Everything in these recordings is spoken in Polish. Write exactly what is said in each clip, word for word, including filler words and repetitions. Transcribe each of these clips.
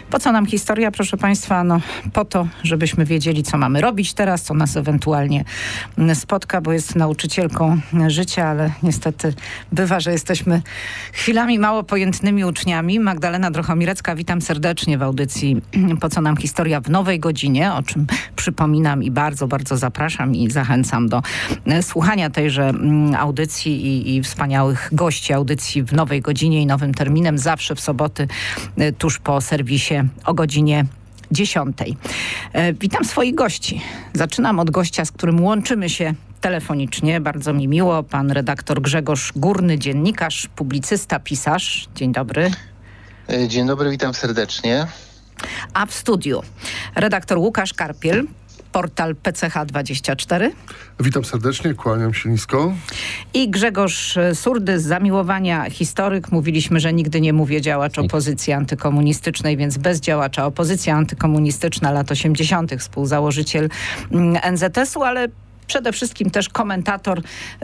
Po co nam historia, proszę Państwa? No po to, żebyśmy wiedzieli, co mamy robić teraz, co nas ewentualnie spotka, bo jest nauczycielką życia, ale niestety bywa, że jesteśmy chwilami mało pojętnymi uczniami. Magdalena Drochomirecka, witam serdecznie w audycji Po co nam historia w nowej godzinie, o czym przypominam i bardzo, bardzo zapraszam i zachęcam do słuchania tejże audycji i, i wspaniałych gości audycji w nowej godzinie i nowym terminem, zawsze w soboty tuż po serwisie o godzinie dziesiątej. E, witam swoich gości. Zaczynam od gościa, z którym łączymy się telefonicznie. Bardzo mi miło. Pan redaktor Grzegorz Górny, dziennikarz, publicysta, pisarz. Dzień dobry. Dzień dobry, witam serdecznie. A w studiu redaktor Łukasz Karpiel, portal P C H dwadzieścia cztery. Witam serdecznie, kłaniam się nisko. I Grzegorz Surdy, z zamiłowania historyk. Mówiliśmy, że nigdy nie mówię działacz opozycji antykomunistycznej, więc bez działacza opozycja antykomunistyczna lat osiemdziesiątych, współzałożyciel N Z S u, ale przede wszystkim też komentator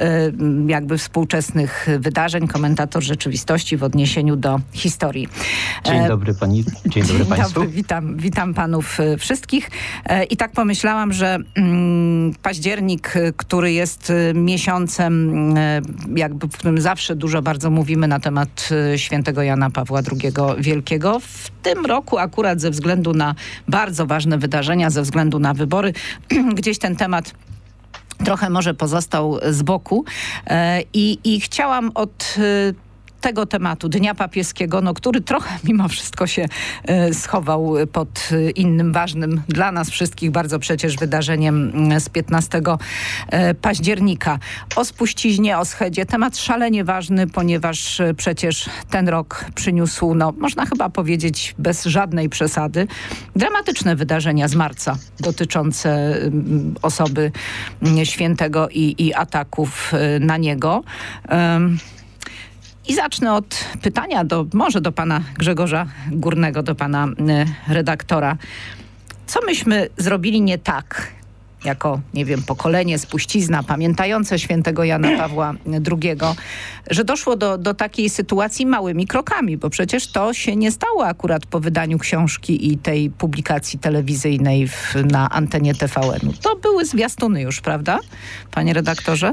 jakby współczesnych wydarzeń, komentator rzeczywistości w odniesieniu do historii. Dzień dobry pani, dzień dobry Dzień państwu. Dobry, witam, witam panów wszystkich. I tak pomyślałam, że mm, październik, który jest miesiącem, jakby w którym zawsze dużo bardzo mówimy na temat świętego Jana Pawła drugiego Wielkiego. W tym roku akurat ze względu na bardzo ważne wydarzenia, ze względu na wybory, gdzieś ten temat trochę może pozostał z boku i, i chciałam od tego tematu Dnia Papieskiego, no, który trochę mimo wszystko się e, schował pod innym ważnym dla nas wszystkich bardzo przecież wydarzeniem z piętnastego października. O spuściźnie, o schedzie. Temat szalenie ważny, ponieważ przecież ten rok przyniósł, no można chyba powiedzieć bez żadnej przesady, dramatyczne wydarzenia z marca dotyczące osoby świętego i, i ataków na niego. Um, I zacznę od pytania do, może do pana Grzegorza Górnego, do pana y, redaktora. Co myśmy zrobili nie tak, jako, nie wiem, pokolenie, spuścizna, pamiętające świętego Jana Pawła drugiego, że doszło do, do takiej sytuacji małymi krokami, bo przecież to się nie stało akurat po wydaniu książki i tej publikacji telewizyjnej w, na antenie T V N u. To były zwiastuny już, prawda, panie redaktorze?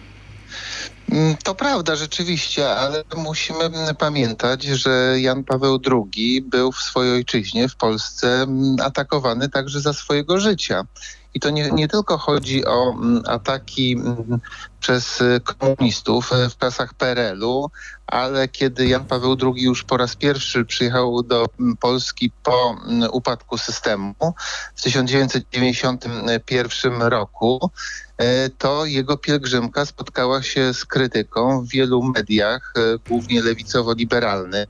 To prawda, rzeczywiście, ale musimy pamiętać, że Jan Paweł drugi był w swojej ojczyźnie, w Polsce, atakowany także za swojego życia. I to nie, nie tylko chodzi o ataki przez komunistów w czasach P R L u, ale kiedy Jan Paweł drugi już po raz pierwszy przyjechał do Polski po upadku systemu w tysiąc dziewięćset dziewięćdziesiątym pierwszym roku, to jego pielgrzymka spotkała się z krytyką w wielu mediach, głównie lewicowo-liberalnych.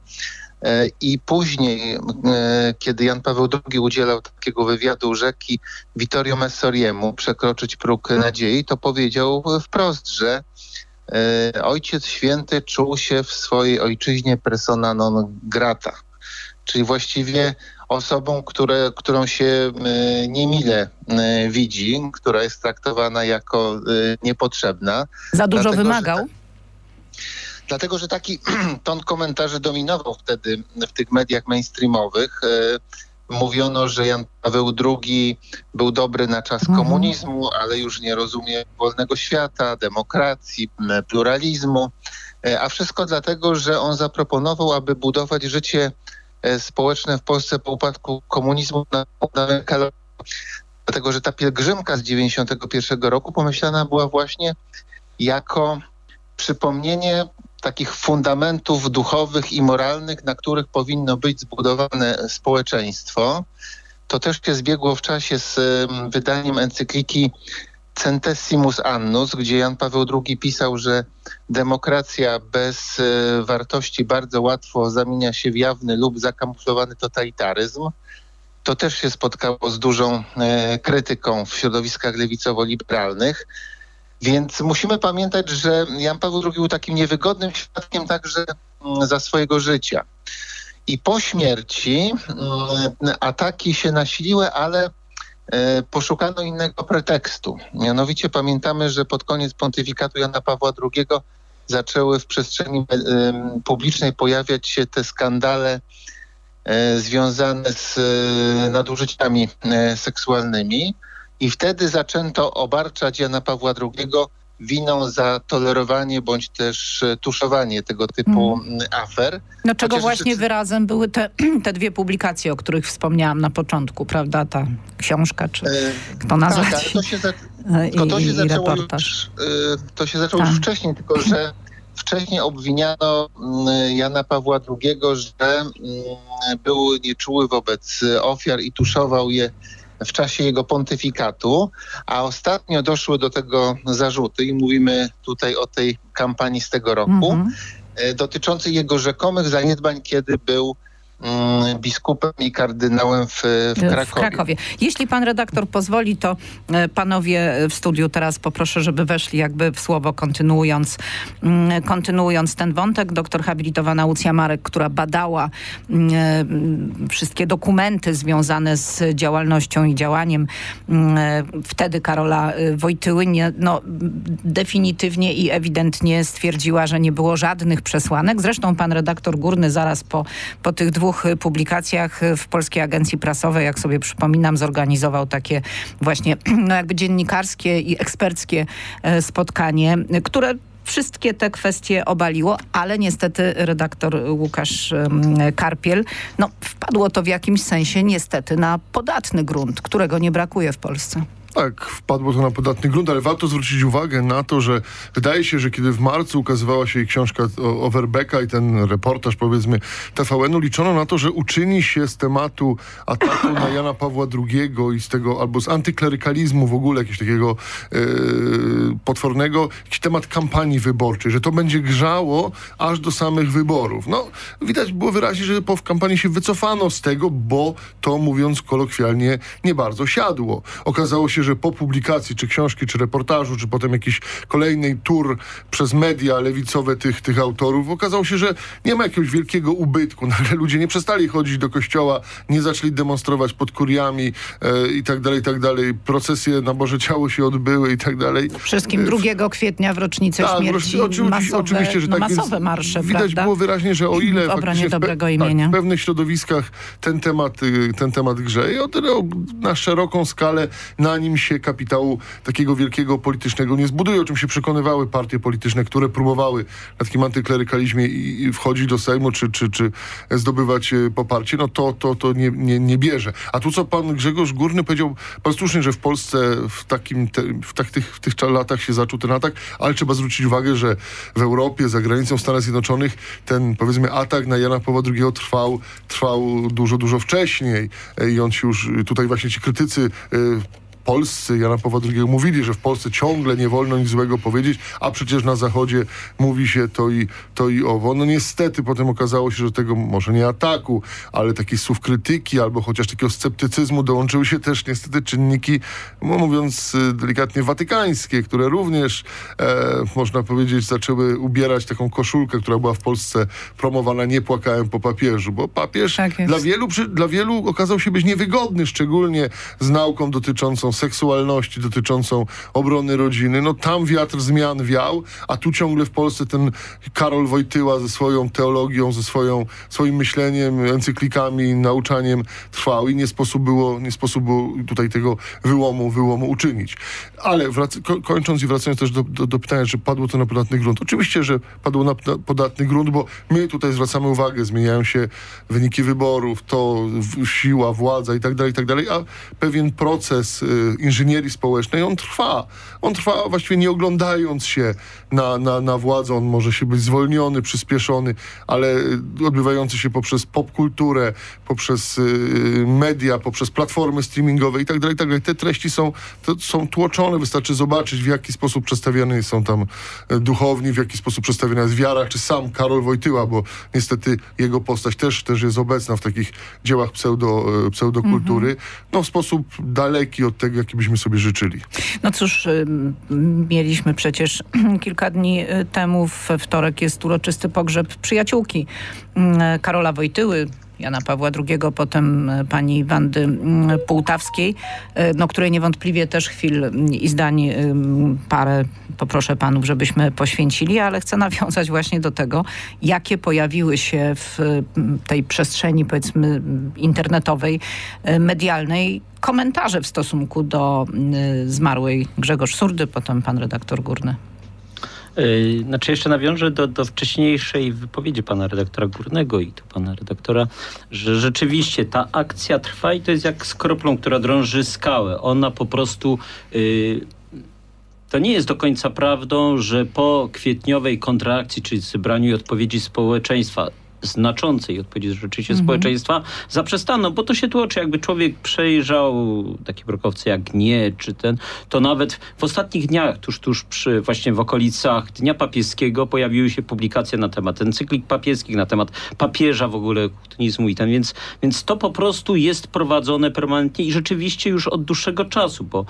I później, kiedy Jan Paweł drugi udzielał takiego wywiadu rzeki Vittorio Messoriemu przekroczyć próg nadziei, to powiedział wprost, że Ojciec Święty czuł się w swojej ojczyźnie persona non grata, czyli właściwie osobą, które, którą się niemile widzi, która jest traktowana jako niepotrzebna. Za dużo dlatego, wymagał? Dlatego, że taki ton komentarzy dominował wtedy w tych mediach mainstreamowych. Mówiono, że Jan Paweł drugi był dobry na czas mhm. komunizmu, ale już nie rozumie wolnego świata, demokracji, pluralizmu. A wszystko dlatego, że on zaproponował, aby budować życie społeczne w Polsce po upadku komunizmu na fundamencie. Dlatego, że ta pielgrzymka z dziewięćdziesiątego pierwszego roku pomyślana była właśnie jako przypomnienie takich fundamentów duchowych i moralnych, na których powinno być zbudowane społeczeństwo. To też się zbiegło w czasie z wydaniem encykliki Centesimus Annus, gdzie Jan Paweł drugi pisał, że demokracja bez wartości bardzo łatwo zamienia się w jawny lub zakamuflowany totalitaryzm. To też się spotkało z dużą krytyką w środowiskach lewicowo-liberalnych. Więc musimy pamiętać, że Jan Paweł drugi był takim niewygodnym świadkiem także za swojego życia. I po śmierci ataki się nasiliły, ale poszukano innego pretekstu. Mianowicie pamiętamy, że pod koniec pontyfikatu Jana Pawła drugiego zaczęły w przestrzeni publicznej pojawiać się te skandale e, związane z e, nadużyciami e, seksualnymi i wtedy zaczęto obarczać Jana Pawła drugiego winą za tolerowanie bądź też tuszowanie tego typu hmm. afer. No czego Chociaż właśnie rzeczy... wyrazem były te, te dwie publikacje, o których wspomniałam na początku, prawda? Ta książka, czy kto nazwać? Tak, ale to się, za... I, to się i zaczęło reportaż. już, to się zaczęło tak. już wcześniej, tylko że wcześniej obwiniano Jana Pawła drugiego, że był nieczuły wobec ofiar i tuszował je w czasie jego pontyfikatu, a ostatnio doszły do tego zarzuty i mówimy tutaj o tej kampanii z tego roku, mm-hmm. dotyczącej jego rzekomych zaniedbań, kiedy był mm, biskupem i kardynałem w, w, Krakowie. w Krakowie. Jeśli pan redaktor pozwoli, to panowie w studiu teraz poproszę, żeby weszli jakby w słowo, kontynuując, kontynuując ten wątek. Doktor habilitowana Łucja Marek, która badała wszystkie dokumenty związane z działalnością i działaniem wtedy Karola Wojtyły, nie, no, definitywnie i ewidentnie stwierdziła, że nie było żadnych przesłanek. Zresztą pan redaktor Górny zaraz po, po tych dwóch publikacjach w Polskiej Agencji Prasowej, jak sobie przypominam, zorganizował takie właśnie no jakby dziennikarskie i eksperckie spotkanie, które wszystkie te kwestie obaliło, ale niestety redaktor Łukasz Karpiel, no wpadło to w jakimś sensie niestety na podatny grunt, którego nie brakuje w Polsce. Tak, wpadło to na podatny grunt, ale warto zwrócić uwagę na to, że wydaje się, że kiedy w marcu ukazywała się jej książka Overbecka i ten reportaż, powiedzmy, T V N-u, liczono na to, że uczyni się z tematu ataku na Jana Pawła drugiego i z tego, albo z antyklerykalizmu w ogóle, jakiegoś takiego yy, potwornego, jakiś temat kampanii wyborczej, że to będzie grzało aż do samych wyborów. No, widać było wyraźnie, że po kampanii się wycofano z tego, bo to, mówiąc kolokwialnie, nie bardzo siadło. Okazało się, że po publikacji czy książki, czy reportażu, czy potem jakiejś kolejnej tur przez media lewicowe tych, tych autorów, okazało się, że nie ma jakiegoś wielkiego ubytku. Nagle ludzie nie przestali chodzić do kościoła, nie zaczęli demonstrować pod kuriami e, i tak dalej, i tak dalej. Procesje na Boże Ciało się odbyły i tak dalej. Wszystkim drugiego kwietnia w rocznicę tak, śmierci oczywiście, masowe, oczywiście, że no tak, masowe marsze, widać prawda? było wyraźnie, że o ile w obronie dobrego w, imienia. Tak, w pewnych środowiskach ten temat, ten temat grzeje, o tyle na szeroką skalę na nim się kapitału takiego wielkiego politycznego nie zbuduje, o czym się przekonywały partie polityczne, które próbowały na takim antyklerykalizmie i, i wchodzić do Sejmu, czy, czy, czy zdobywać poparcie, no to, to, to nie, nie, nie bierze. A tu co pan Grzegorz Górny powiedział, pan słusznie, że w Polsce w, takim te, w, tak, tych, w tych latach się zaczął ten atak, ale trzeba zwrócić uwagę, że w Europie, za granicą, w Stanach Zjednoczonych ten, powiedzmy, atak na Jana Pawła drugiego trwał, trwał dużo, dużo wcześniej i on się już, tutaj właśnie ci krytycy y, polscy Jana Pawła drugiego mówili, że w Polsce ciągle nie wolno nic złego powiedzieć, a przecież na Zachodzie mówi się to i, to i owo. No niestety potem okazało się, że tego może nie ataku, ale takich słów krytyki albo chociaż takiego sceptycyzmu dołączyły się też niestety czynniki, no mówiąc delikatnie, watykańskie, które również, e, można powiedzieć, zaczęły ubierać taką koszulkę, która była w Polsce promowana, nie płakałem po papieżu, bo papież tak dla wielu, przy, dla wielu okazał się być niewygodny, szczególnie z nauką dotyczącą seksualności, dotyczącą obrony rodziny. No tam wiatr zmian wiał, a tu ciągle w Polsce ten Karol Wojtyła ze swoją teologią, ze swoją, swoim myśleniem, encyklikami, nauczaniem trwał i nie sposób było, nie sposób było tutaj tego wyłomu, wyłomu uczynić. Ale wrac- ko- kończąc i wracając też do, do, do pytania, czy padło to na podatny grunt. Oczywiście, że padło na, na podatny grunt, bo my tutaj zwracamy uwagę, zmieniają się wyniki wyborów, to w, siła, władza i tak dalej, i tak dalej, a pewien proces y, inżynierii społecznej, on trwa. On trwa właściwie nie oglądając się na, na, na władzę. On może się być zwolniony, przyspieszony, ale odbywający się poprzez popkulturę, poprzez y, media, poprzez platformy streamingowe i tak dalej, i tak dalej. Te treści są, to są tłoczone. Wystarczy zobaczyć, w jaki sposób przedstawiane są tam duchowni, w jaki sposób przedstawiana jest wiara, czy sam Karol Wojtyła, bo niestety jego postać też, też jest obecna w takich dziełach pseudo, pseudokultury. Mm-hmm. No w sposób daleki od tego, jaki byśmy sobie życzyli. No cóż, mieliśmy przecież kilka dni temu, we wtorek jest uroczysty pogrzeb przyjaciółki Karola Wojtyły, Jana Pawła drugiego, potem pani Wandy Pułtawskiej, no, której niewątpliwie też chwil i zdań parę poproszę panów, żebyśmy poświęcili, ale chcę nawiązać właśnie do tego, jakie pojawiły się w tej przestrzeni, powiedzmy, internetowej, medialnej komentarze w stosunku do zmarłej Grzegorz Surdy, potem pan redaktor Górny. Znaczy jeszcze nawiążę do, do wcześniejszej wypowiedzi pana redaktora Górnego i do pana redaktora, że rzeczywiście ta akcja trwa i to jest jak z kroplą, która drąży skałę. Ona po prostu... Yy, To nie jest do końca prawdą, że po kwietniowej kontraakcji, czyli zebraniu odpowiedzi społeczeństwa, znaczącej odpowiedzi rzeczywiście mm-hmm. społeczeństwa, zaprzestano, bo to się tłoczy, jakby człowiek przejrzał takie brokowce jak nie, czy ten, to nawet w ostatnich dniach, tuż, tuż przy, właśnie w okolicach Dnia Papieskiego pojawiły się publikacje na temat encyklik papieskich, na temat papieża w ogóle, okultynizmu i ten, więc, więc to po prostu jest prowadzone permanentnie i rzeczywiście już od dłuższego czasu, bo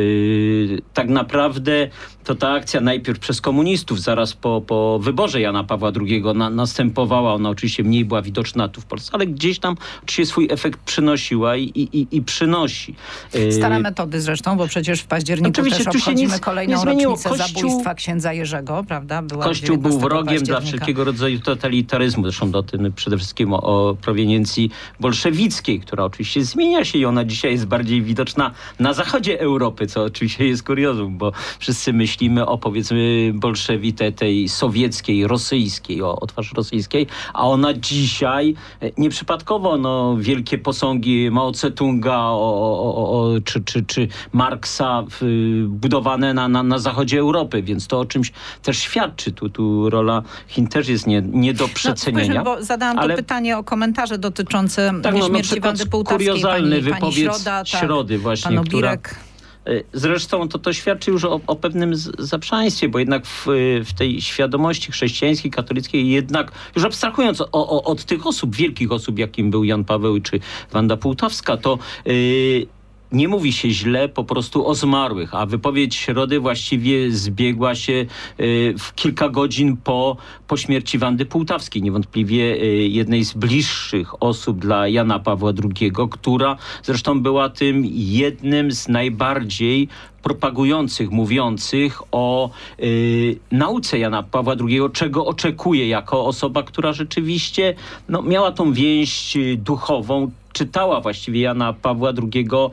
yy, tak naprawdę to ta akcja najpierw przez komunistów, zaraz po, po wyborze Jana Pawła drugiego na, następowała, ona oczywiście mniej była widoczna tu w Polsce, ale gdzieś tam oczywiście swój efekt przynosiła i, i, i przynosi. Stare metody zresztą, bo przecież w październiku oczywiście, też obchodzimy nic, kolejną rocznicę Kościół, zabójstwa księdza Jerzego, prawda? Była Kościół był wrogiem dla wszelkiego rodzaju totalitaryzmu, zresztą do tym przede wszystkim o, o proweniencji bolszewickiej, która oczywiście zmienia się i ona dzisiaj jest bardziej widoczna na zachodzie Europy, co oczywiście jest kuriozum, bo wszyscy myślimy o, powiedzmy, bolszewite tej sowieckiej, rosyjskiej, o, o twarzy rosyjskiej, a ona dzisiaj, nieprzypadkowo, no, wielkie posągi Mao Tse-tunga o, o, o, czy, czy, czy Marksa y, budowane na, na, na zachodzie Europy, więc to o czymś też świadczy. Tu, tu rola Chin też jest nie, nie do przecenienia. No, bo zadałam ale... to pytanie o komentarze dotyczące tak, no, śmierci no, Wandy Pułtawskiej. Kuriozalny pani, wypowiedź pani Środa, Środy tak, właśnie, pan która... Obirek. Zresztą to, to świadczy już o, o pewnym zaprzaństwie, bo jednak w, w tej świadomości chrześcijańskiej, katolickiej, jednak już abstrahując o, o, od tych osób, wielkich osób, jakim był Jan Paweł czy Wanda Pułtawska, to yy, nie mówi się źle po prostu o zmarłych, a wypowiedź Środy właściwie zbiegła się y, w kilka godzin po, po śmierci Wandy Pułtawskiej. Niewątpliwie y, jednej z bliższych osób dla Jana Pawła drugiego, która zresztą była tym jednym z najbardziej propagujących, mówiących o y, nauce Jana Pawła drugiego, czego oczekuje jako osoba, która rzeczywiście no, miała tą więź duchową, czytała właściwie Jana Pawła drugiego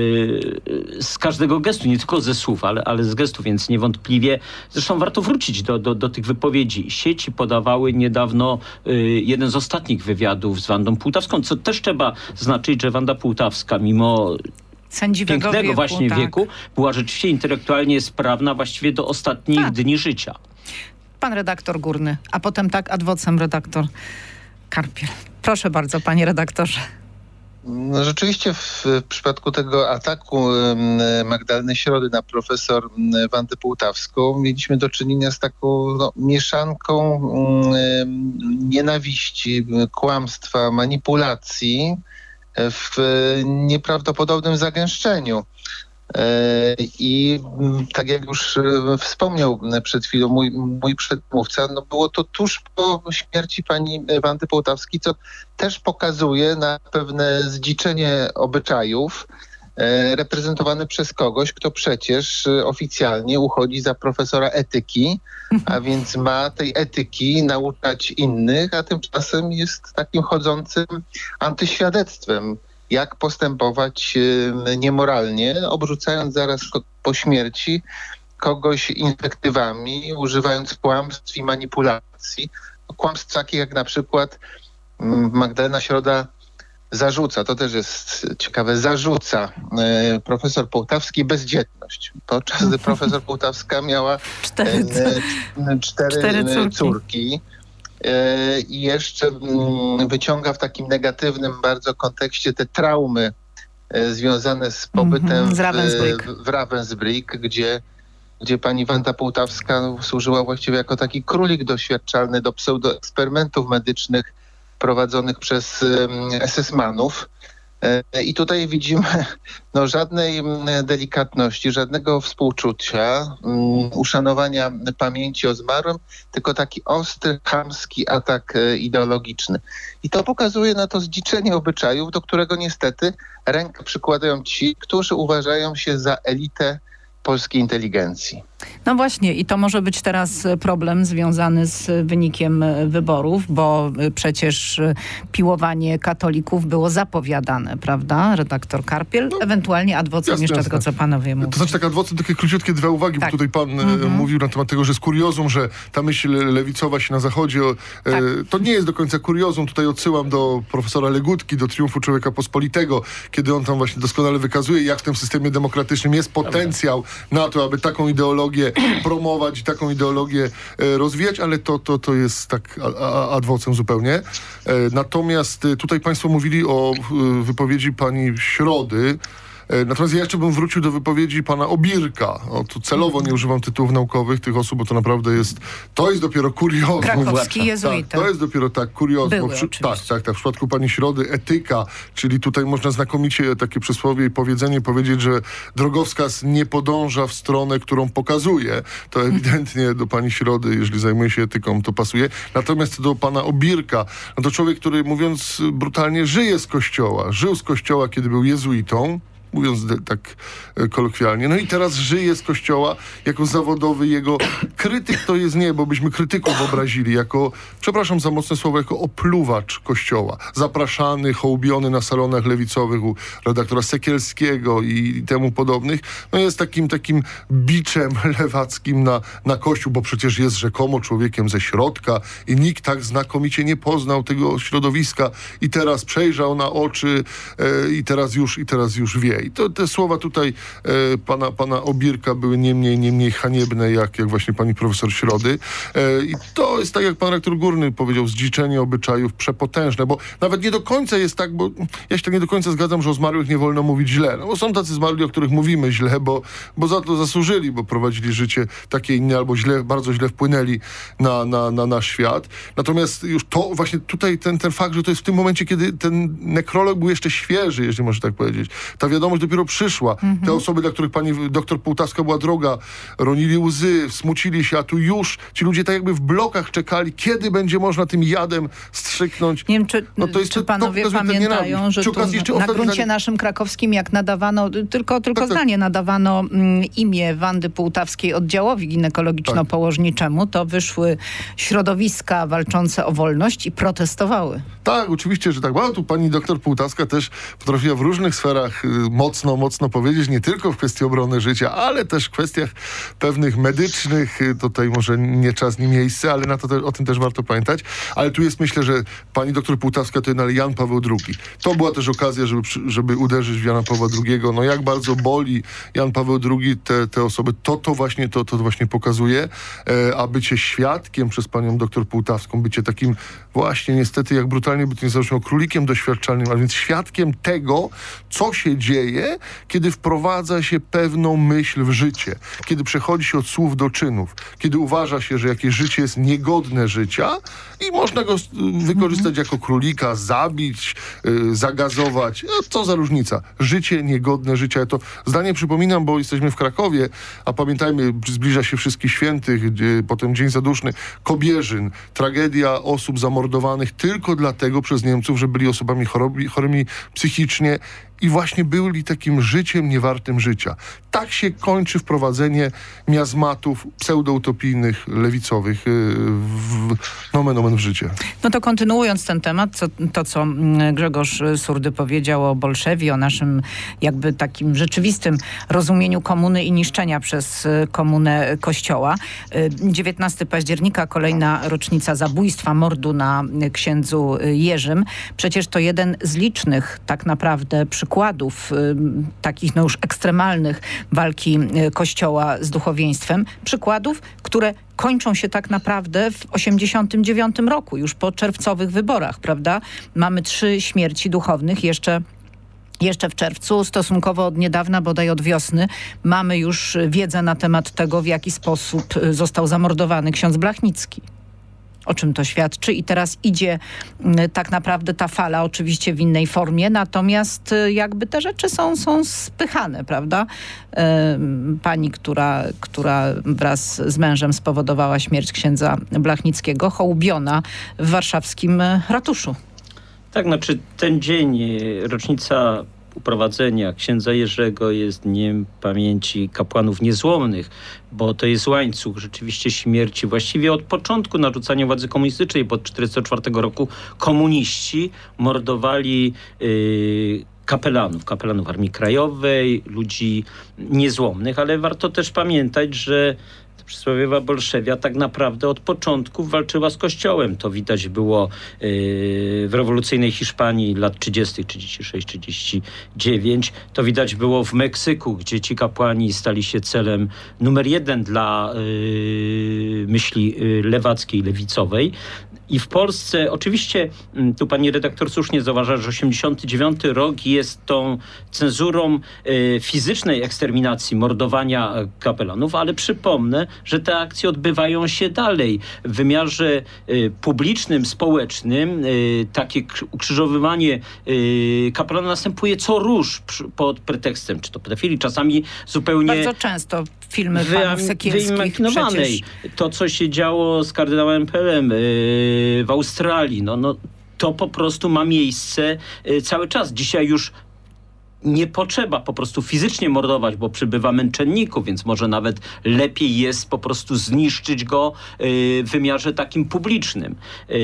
y, z każdego gestu, nie tylko ze słów, ale, ale z gestu, więc niewątpliwie, zresztą warto wrócić do, do, do tych wypowiedzi. Sieci podawały niedawno y, jeden z ostatnich wywiadów z Wandą Pułtawską, co też trzeba znaczyć, że Wanda Pułtawska, mimo sędziwego pięknego wieku, właśnie tak. wieku, była rzeczywiście intelektualnie sprawna właściwie do ostatnich tak. dni życia. Pan redaktor Górny, a potem tak ad vocem redaktor Karpiel. Proszę bardzo, panie redaktorze. No rzeczywiście w, w przypadku tego ataku Magdaleny Środy na profesor Wandę Pułtawską mieliśmy do czynienia z taką no, mieszanką nienawiści, kłamstwa, manipulacji w nieprawdopodobnym zagęszczeniu. I tak jak już wspomniał przed chwilą mój, mój przedmówca, no było to tuż po śmierci pani Wandy Pułtawskiej, co też pokazuje na pewne zdziczenie obyczajów reprezentowane przez kogoś, kto przecież oficjalnie uchodzi za profesora etyki, a więc ma tej etyki nauczać innych, a tymczasem jest takim chodzącym antyświadectwem. Jak postępować niemoralnie, obrzucając zaraz po śmierci kogoś inwektywami, używając kłamstw i manipulacji. Kłamstw takich jak na przykład Magdalena Środa zarzuca, to też jest ciekawe, zarzuca profesor Pułtawskiej bezdzietność, podczas gdy profesor Pułtawska miała cztery, cztery, cztery córki. córki. I jeszcze wyciąga w takim negatywnym bardzo kontekście te traumy związane z pobytem mm-hmm, z Ravensbrück. w, w Ravensbrück, gdzie, gdzie pani Wanda Pułtawska służyła właściwie jako taki królik doświadczalny do pseudoeksperymentów medycznych prowadzonych przez esesmanów. I tutaj widzimy no, żadnej delikatności, żadnego współczucia, uszanowania pamięci o zmarłym, tylko taki ostry, chamski atak ideologiczny. I to pokazuje na to zdziczenie obyczajów, do którego niestety rękę przykładają ci, którzy uważają się za elitę polskiej inteligencji. No właśnie i to może być teraz problem związany z wynikiem wyborów, bo przecież piłowanie katolików było zapowiadane, prawda? Redaktor Karpiel, no, ewentualnie adwocem jasne, jeszcze jasne. tego, co panowie mówią. To znaczy tak adwocem, takie króciutkie dwie uwagi, tak. bo tutaj pan mm-hmm. mówił na temat tego, że jest kuriozum, że ta myśl lewicowa się na Zachodzie, tak. e, to nie jest do końca kuriozum. Tutaj odsyłam do profesora Legutki, do Triumfu Człowieka Pospolitego, kiedy on tam właśnie doskonale wykazuje, jak w tym systemie demokratycznym jest potencjał Dobra. na to, aby taką ideologię promować i taką ideologię e, rozwijać, ale to, to, to jest tak ad vocem zupełnie. E, natomiast e, tutaj państwo mówili o e, wypowiedzi pani Środy. Natomiast ja jeszcze bym wrócił do wypowiedzi pana Obirka. O, tu celowo nie używam tytułów naukowych tych osób, bo to naprawdę jest, to jest dopiero kuriozum. Krakowski jezuita. Tak, to jest dopiero tak kuriozum. Były, przy, tak, tak, tak. W przypadku pani Środy etyka, czyli tutaj można znakomicie takie przysłowie i powiedzenie powiedzieć, że drogowskaz nie podąża w stronę, którą pokazuje. To ewidentnie do pani Środy, jeżeli zajmuje się etyką, to pasuje. Natomiast do pana Obirka, no to człowiek, który mówiąc brutalnie żyje z kościoła. Żył z kościoła, kiedy był jezuitą. Mówiąc de, tak e, kolokwialnie. No i teraz żyje z kościoła jako zawodowy jego krytyk to jest nie, bo byśmy krytyków obrazili jako, przepraszam za mocne słowo, jako opluwacz kościoła. Zapraszany, hołbiony na salonach lewicowych u redaktora Sekielskiego i, i temu podobnych. No jest takim takim biczem lewackim na, na kościół, bo przecież jest rzekomo człowiekiem ze środka i nikt tak znakomicie nie poznał tego środowiska i teraz przejrzał na oczy e, i teraz już, i teraz już wie. I to, te słowa tutaj e, pana, pana Obirka były nie mniej, nie mniej haniebne, jak, jak właśnie pani profesor Środy. E, I to jest tak, jak pan rektor Górny powiedział, zdziczenie obyczajów przepotężne, bo nawet nie do końca jest tak, bo ja się tak nie do końca zgadzam, że o zmarłych nie wolno mówić źle. No bo są tacy zmarli, o których mówimy źle, bo, bo za to zasłużyli, bo prowadzili życie takie inne, albo źle, bardzo źle wpłynęli na, na, na nasz świat. Natomiast już to właśnie tutaj ten, ten fakt, że to jest w tym momencie, kiedy ten nekrolog był jeszcze świeży, jeżeli można tak powiedzieć. Ta wiadomość dopiero przyszła. Mm-hmm. Te osoby, dla których pani doktor Półtawska była droga, ronili łzy, smucili się, a tu już ci ludzie tak jakby w blokach czekali, kiedy będzie można tym jadem strzyknąć. Nie wiem, czy, no to jest czy to, panowie to pamiętają, że tu na gruncie zdanie... naszym krakowskim, jak nadawano, tylko, tylko tak, zdanie, tak. nadawano mm, imię Wandy Półtawskiej oddziałowi ginekologiczno-położniczemu, to wyszły środowiska walczące o wolność i protestowały. Tak, oczywiście, że tak. Bo tu pani doktor Półtawska też potrafiła w różnych sferach y, mocno, mocno powiedzieć, nie tylko w kwestii obrony życia, ale też w kwestiach pewnych medycznych. Y, tutaj może nie czas, nie miejsce, ale na to te, o tym też warto pamiętać. Ale tu jest, myślę, że pani doktor Półtawska to jednak Jan Paweł drugi. To była też okazja, żeby, żeby uderzyć w Jana Pawła drugiego. No jak bardzo boli Jan Paweł drugi te, te osoby, to to właśnie, to, to właśnie pokazuje. E, a bycie świadkiem przez panią doktor Półtawską, bycie takim właśnie niestety, jak brutalnie by to nie zabrzmiało, królikiem doświadczalnym, a więc świadkiem tego, co się dzieje, kiedy wprowadza się pewną myśl w życie, kiedy przechodzi się od słów do czynów, kiedy uważa się, że jakieś życie jest niegodne życia i można go wykorzystać jako królika, zabić, yy, zagazować. No, co za różnica. Życie niegodne życia. Ja to zdanie przypominam, bo jesteśmy w Krakowie, a pamiętajmy, zbliża się Wszystkich Świętych, gdzie, potem Dzień Zaduszny, Kobierzyn, tragedia osób zamordowanych tylko dlatego przez Niemców, że byli osobami chorobi, chorymi psychicznie i właśnie byli takim życiem niewartym życia. Tak się kończy wprowadzenie miazmatów pseudoutopijnych, lewicowych w nomen omen w życie. No to kontynuując ten temat, co, to co Grzegorz Surdy powiedział o Bolszewie, o naszym jakby takim rzeczywistym rozumieniu komuny i niszczenia przez komunę Kościoła. dziewiętnastego października, kolejna rocznica zabójstwa, mordu na księdzu Jerzym. Przecież to jeden z licznych tak naprawdę przykładów y, takich no już ekstremalnych walki y, Kościoła z duchowieństwem. Przykładów, które kończą się tak naprawdę w osiemdziesiątym dziewiątym roku, już po czerwcowych wyborach, prawda? Mamy trzy śmierci duchownych jeszcze Jeszcze w czerwcu, stosunkowo od niedawna, bodaj od wiosny, mamy już wiedzę na temat tego, w jaki sposób został zamordowany ksiądz Blachnicki. o czym to świadczy i teraz idzie tak naprawdę ta fala oczywiście w innej formie, natomiast jakby te rzeczy są, są spychane, prawda? Pani, która, która wraz z mężem spowodowała śmierć księdza Blachnickiego, hołubiona w warszawskim ratuszu. Tak, znaczy ten dzień, rocznica uprowadzenia księdza Jerzego jest dniem pamięci kapłanów niezłomnych, bo to jest łańcuch rzeczywiście śmierci. Właściwie od początku narzucania władzy komunistycznej, bo od tysiąc dziewięćset czterdziestego czwartego roku komuniści mordowali yy, kapelanów, kapelanów Armii Krajowej, ludzi niezłomnych, ale warto też pamiętać, że przysłowiowa Bolszewia tak naprawdę od początku walczyła z Kościołem. To widać było yy, w rewolucyjnej Hiszpanii lat trzydziestych, trzydzieści sześć trzydzieści dziewięć. To widać było w Meksyku, gdzie ci kapłani stali się celem numer jeden dla yy, myśli yy, lewackiej, lewicowej. I w Polsce, oczywiście, tu pani redaktor słusznie zauważa, że osiemdziesiąty dziewiąty rok jest tą cenzurą y, fizycznej eksterminacji, mordowania kapelanów, ale przypomnę, że te akcje odbywają się dalej. W wymiarze y, publicznym, społecznym y, takie ukrzyżowywanie y, kapelana następuje co róż przy, pod pretekstem, czy to pedofilii, czasami zupełnie... Bardzo często filmy panów Sekielskich przecież. To, co się działo z kardynałem Pelem yy, w Australii, no, no, to po prostu ma miejsce yy, cały czas. Dzisiaj już nie potrzeba po prostu fizycznie mordować, bo przybywa męczenników, więc może nawet lepiej jest po prostu zniszczyć go yy, w wymiarze takim publicznym.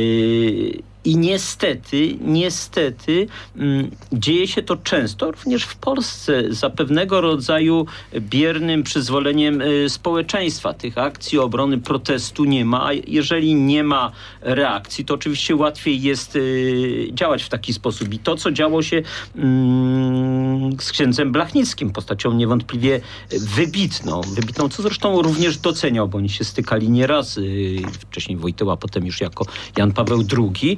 Yy, I niestety, niestety mm, dzieje się to często, również w Polsce, za pewnego rodzaju biernym przyzwoleniem y, społeczeństwa. Tych akcji obrony protestu nie ma, a jeżeli nie ma reakcji, to oczywiście łatwiej jest y, działać w taki sposób. I to, co działo się mm, z księdzem Blachnickim, postacią niewątpliwie wybitną, wybitną, co zresztą również doceniał, bo oni się stykali nieraz, y, wcześniej Wojtyła, potem już jako Jan Paweł drugi,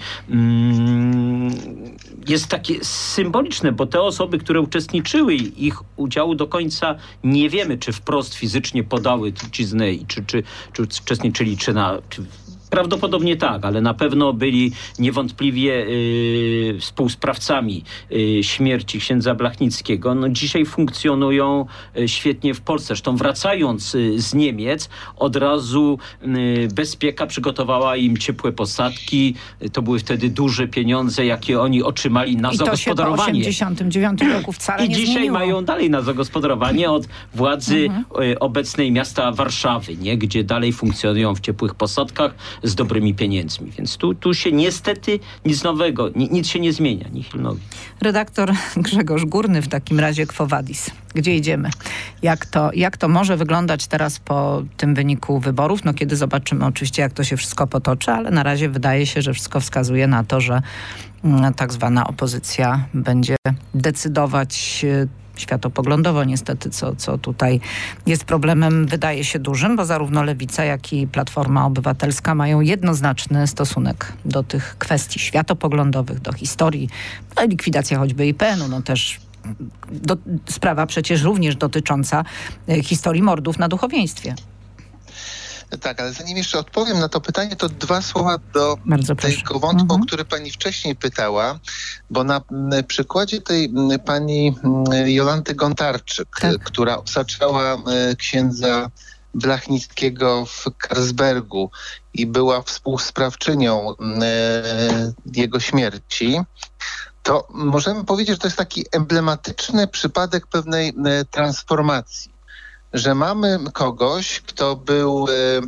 jest takie symboliczne, bo te osoby, które uczestniczyły, ich udziału do końca nie wiemy, czy wprost fizycznie podały truciznę, czy, czy, czy uczestniczyli, czy na... Czy prawdopodobnie tak, ale na pewno byli niewątpliwie y, współsprawcami y, śmierci księdza Blachnickiego. No, dzisiaj funkcjonują y, świetnie w Polsce. Zresztą wracając y, z Niemiec, od razu y, Bezpieka przygotowała im ciepłe posadki. Y, to były wtedy duże pieniądze, jakie oni otrzymali na I zagospodarowanie. I to się po osiemdziesiątym dziewiątym roku wcale I nie dzisiaj zmieniło. mają dalej na zagospodarowanie od władzy mhm. y, obecnej miasta Warszawy, nie? Gdzie dalej funkcjonują w ciepłych posadkach z dobrymi pieniędzmi. Więc tu, tu się niestety nic nowego, ni, nic się nie zmienia. Nihil. Redaktor Grzegorz Górny w takim razie Quo Vadis. Gdzie idziemy? Jak to, jak to może wyglądać teraz po tym wyniku wyborów? No kiedy zobaczymy oczywiście, jak to się wszystko potoczy, ale na razie wydaje się, że wszystko wskazuje na to, że mm, tak zwana opozycja będzie decydować światopoglądowo niestety, co, co tutaj jest problemem, wydaje się dużym, bo zarówno Lewica, jak i Platforma Obywatelska mają jednoznaczny stosunek do tych kwestii światopoglądowych, do historii, no, likwidacja choćby I P N u, no też do, sprawa przecież również dotycząca e, historii mordów na duchowieństwie. Tak, ale zanim jeszcze odpowiem na to pytanie, to dwa słowa do Bardzo tego wątku, mhm. o który pani wcześniej pytała, bo na przykładzie tej pani Jolanty Gontarczyk, tak. która osaczała księdza Blachnickiego w Carlsbergu i była współsprawczynią jego śmierci, to możemy powiedzieć, że to jest taki emblematyczny przypadek pewnej transformacji. Że mamy kogoś, kto był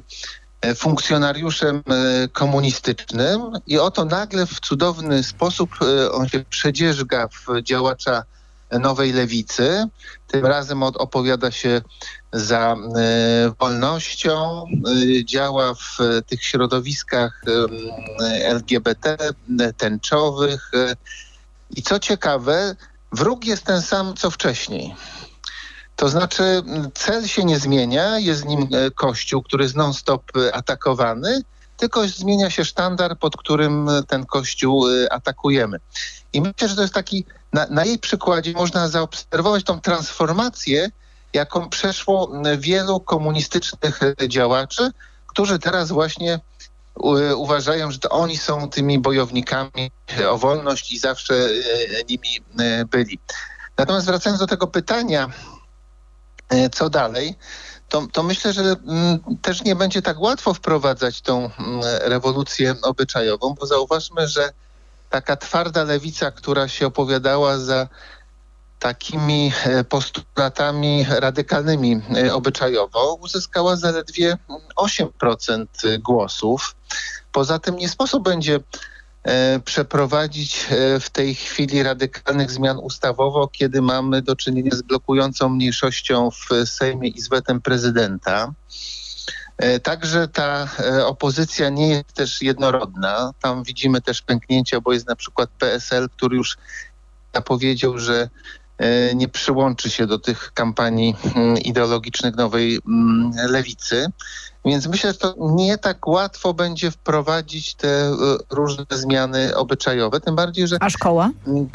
e, funkcjonariuszem e, komunistycznym i oto nagle w cudowny sposób e, on się przedzierzga w działacza Nowej Lewicy. Tym razem od, opowiada się za e, wolnością, e, działa w e, tych środowiskach e, L G B T, e, tęczowych. E, I co ciekawe, wróg jest ten sam, co wcześniej. To znaczy cel się nie zmienia, jest nim Kościół, który jest non-stop atakowany, tylko zmienia się sztandar, pod którym ten Kościół atakujemy. I myślę, że to jest taki, na, na jej przykładzie można zaobserwować tą transformację, jaką przeszło wielu komunistycznych działaczy, którzy teraz właśnie uważają, że to oni są tymi bojownikami o wolność i zawsze nimi byli. Natomiast wracając do tego pytania, co dalej, to, to myślę, że m, też nie będzie tak łatwo wprowadzać tą m, rewolucję obyczajową, bo zauważmy, że taka twarda lewica, która się opowiadała za takimi postulatami radykalnymi obyczajowo, uzyskała zaledwie osiem procent głosów. Poza tym nie sposób będzie przeprowadzić w tej chwili radykalnych zmian ustawowo, kiedy mamy do czynienia z blokującą mniejszością w Sejmie i z wetem prezydenta. Także ta opozycja nie jest też jednorodna. Tam widzimy też pęknięcia, bo jest na przykład P S L, który już zapowiedział, że nie przyłączy się do tych kampanii ideologicznych nowej lewicy. Więc myślę, że to nie tak łatwo będzie wprowadzić te różne zmiany obyczajowe, tym bardziej, że... A szkoła?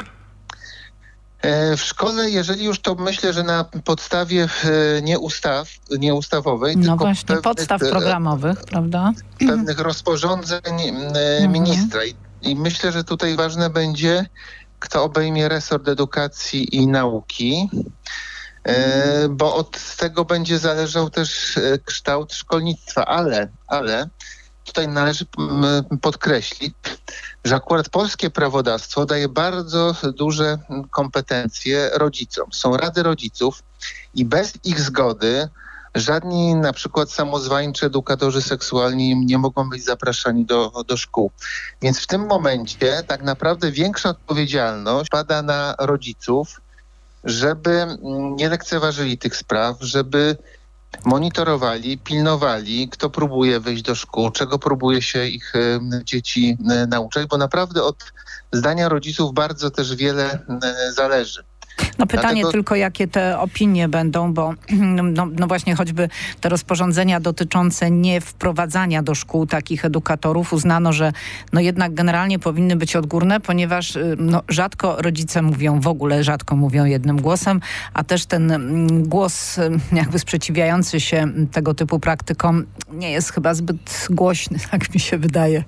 W szkole, jeżeli już, to myślę, że na podstawie nie ustaw, nie ustawowej, no tylko właśnie, pewnych, podstaw programowych, prawda? Pewnych rozporządzeń Mhm. ministra. I, I myślę, że tutaj ważne będzie, kto obejmie resort edukacji i nauki, e, bo od tego będzie zależał też e, kształt szkolnictwa, ale, ale tutaj należy m, podkreślić, że akurat polskie prawodawstwo daje bardzo duże kompetencje rodzicom. Są rady rodziców i bez ich zgody żadni na przykład samozwańczy edukatorzy seksualni nie mogą być zapraszani do, do szkół. Więc w tym momencie tak naprawdę większa odpowiedzialność pada na rodziców, żeby nie lekceważyli tych spraw, żeby monitorowali, pilnowali, kto próbuje wejść do szkół, czego próbuje się ich y, dzieci y, nauczać, bo naprawdę od zdania rodziców bardzo też wiele y, zależy. No pytanie Dlatego... tylko, jakie te opinie będą, bo no, no właśnie choćby te rozporządzenia dotyczące niewprowadzania do szkół takich edukatorów uznano, że no jednak generalnie powinny być odgórne, ponieważ no, rzadko rodzice mówią, w ogóle rzadko mówią jednym głosem, a też ten głos jakby sprzeciwiający się tego typu praktykom nie jest chyba zbyt głośny, tak mi się wydaje.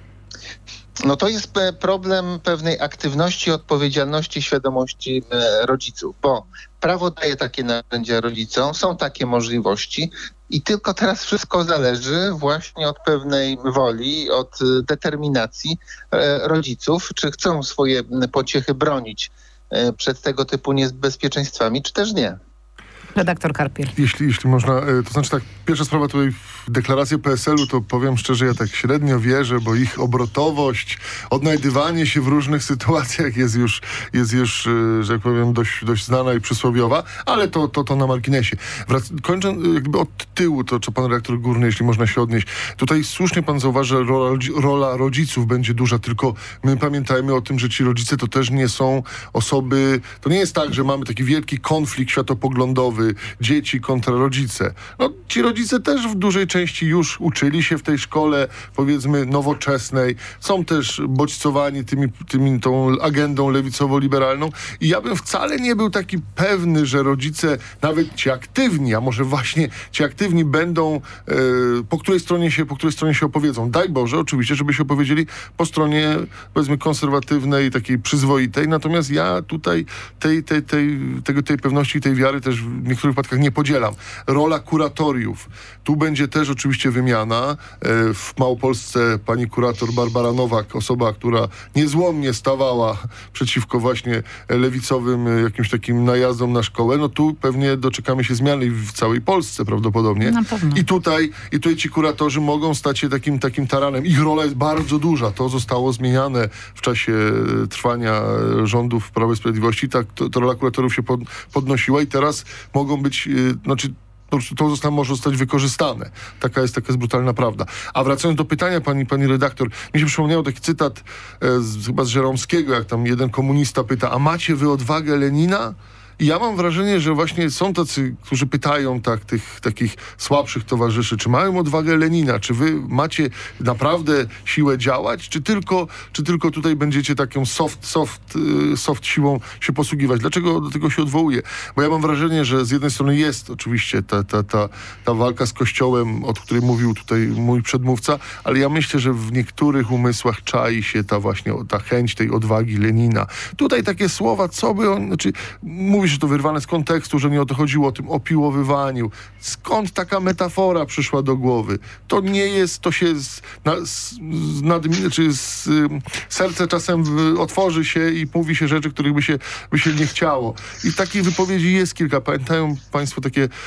No to jest problem pewnej aktywności, odpowiedzialności, świadomości rodziców, bo prawo daje takie narzędzia rodzicom, są takie możliwości i tylko teraz wszystko zależy właśnie od pewnej woli, od determinacji rodziców, czy chcą swoje pociechy bronić przed tego typu niebezpieczeństwami, czy też nie. Redaktor Karpiel. Jeśli, jeśli można, to znaczy tak, pierwsza sprawa tutaj w deklarację P S L-u, to powiem szczerze, ja tak średnio wierzę, bo ich obrotowość, odnajdywanie się w różnych sytuacjach jest już, jest już że jak powiem, dość, dość znana i przysłowiowa, ale to, to, to na marginesie. Wrac- kończąc jakby od tyłu, to co pan redaktor Górny, jeśli można się odnieść. Tutaj słusznie pan zauważy, że rola, rola rodziców będzie duża, tylko my pamiętajmy o tym, że ci rodzice to też nie są osoby, to nie jest tak, że mamy taki wielki konflikt światopoglądowy, dzieci kontra rodzice. No, ci rodzice też w dużej części już uczyli się w tej szkole, powiedzmy, nowoczesnej. Są też bodźcowani tymi, tymi, tą agendą lewicowo-liberalną i ja bym wcale nie był taki pewny, że rodzice, nawet ci aktywni, a może właśnie ci aktywni będą, e, po której stronie się, po której stronie się opowiedzą. Daj Boże, oczywiście, żeby się opowiedzieli po stronie, powiedzmy, konserwatywnej, takiej przyzwoitej. Natomiast ja tutaj tej, tej, tej, tego, tej pewności i tej wiary też w niektórych przypadkach nie podzielam. Rola kuratoriów. Tu będzie też oczywiście wymiana. W Małopolsce pani kurator Barbara Nowak, osoba, która niezłomnie stawała przeciwko właśnie lewicowym jakimś takim najazdom na szkołę. No tu pewnie doczekamy się zmiany w całej Polsce prawdopodobnie. Na pewno. I tutaj, i tutaj ci kuratorzy mogą stać się takim, takim taranem. Ich rola jest bardzo duża. To zostało zmieniane w czasie trwania rządów Prawa i Sprawiedliwości. Tak, to, to rola kuratorów się pod, podnosiła i teraz mogą być, yy, znaczy po prostu to zostało, może zostać wykorzystane. Taka jest, taka jest brutalna prawda. A wracając do pytania pani, pani redaktor, mi się przypomniał taki cytat e, z, chyba z Żeromskiego, jak tam jeden komunista pyta, a macie wy odwagę Lenina? I ja mam wrażenie, że właśnie są tacy, którzy pytają tak, tych takich słabszych towarzyszy, czy mają odwagę Lenina, czy wy macie naprawdę siłę działać, czy tylko, czy tylko tutaj będziecie taką soft, soft, soft siłą się posługiwać. Dlaczego do tego się odwołuję? Bo ja mam wrażenie, że z jednej strony jest oczywiście ta, ta, ta, ta walka z Kościołem, o której mówił tutaj mój przedmówca, ale ja myślę, że w niektórych umysłach czai się ta właśnie ta chęć tej odwagi Lenina. Tutaj takie słowa, co by on, znaczy mówi się, że to wyrwane z kontekstu, że nie o to chodziło, o tym opiłowywaniu. Skąd taka metafora przyszła do głowy? To nie jest, to się z, na, z, nad, czy z, serce czasem w, otworzy się i mówi się rzeczy, których by się, by się nie chciało. I takich wypowiedzi jest kilka. Pamiętają państwo takie e,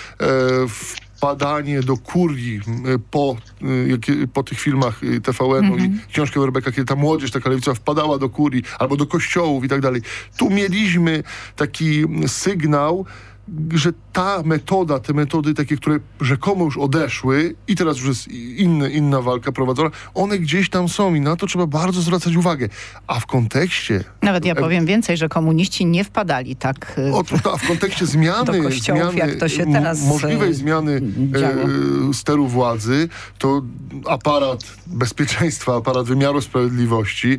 wpadanie do kurii po, po tych filmach T V N-u mm-hmm. i książkę Werbeka, kiedy ta młodzież, taka lewicowa wpadała do kurii albo do kościołów i tak dalej. Tu mieliśmy taki sygnał, że ta metoda, te metody takie, które rzekomo już odeszły i teraz już jest inny, inna walka prowadzona, one gdzieś tam są i na to trzeba bardzo zwracać uwagę. A w kontekście... Nawet ja powiem więcej, że komuniści nie wpadali tak Otóż, a w kontekście zmiany, do kościołów, zmiany jak to się teraz możliwej zmiany e, steru władzy, to aparat bezpieczeństwa, aparat wymiaru sprawiedliwości,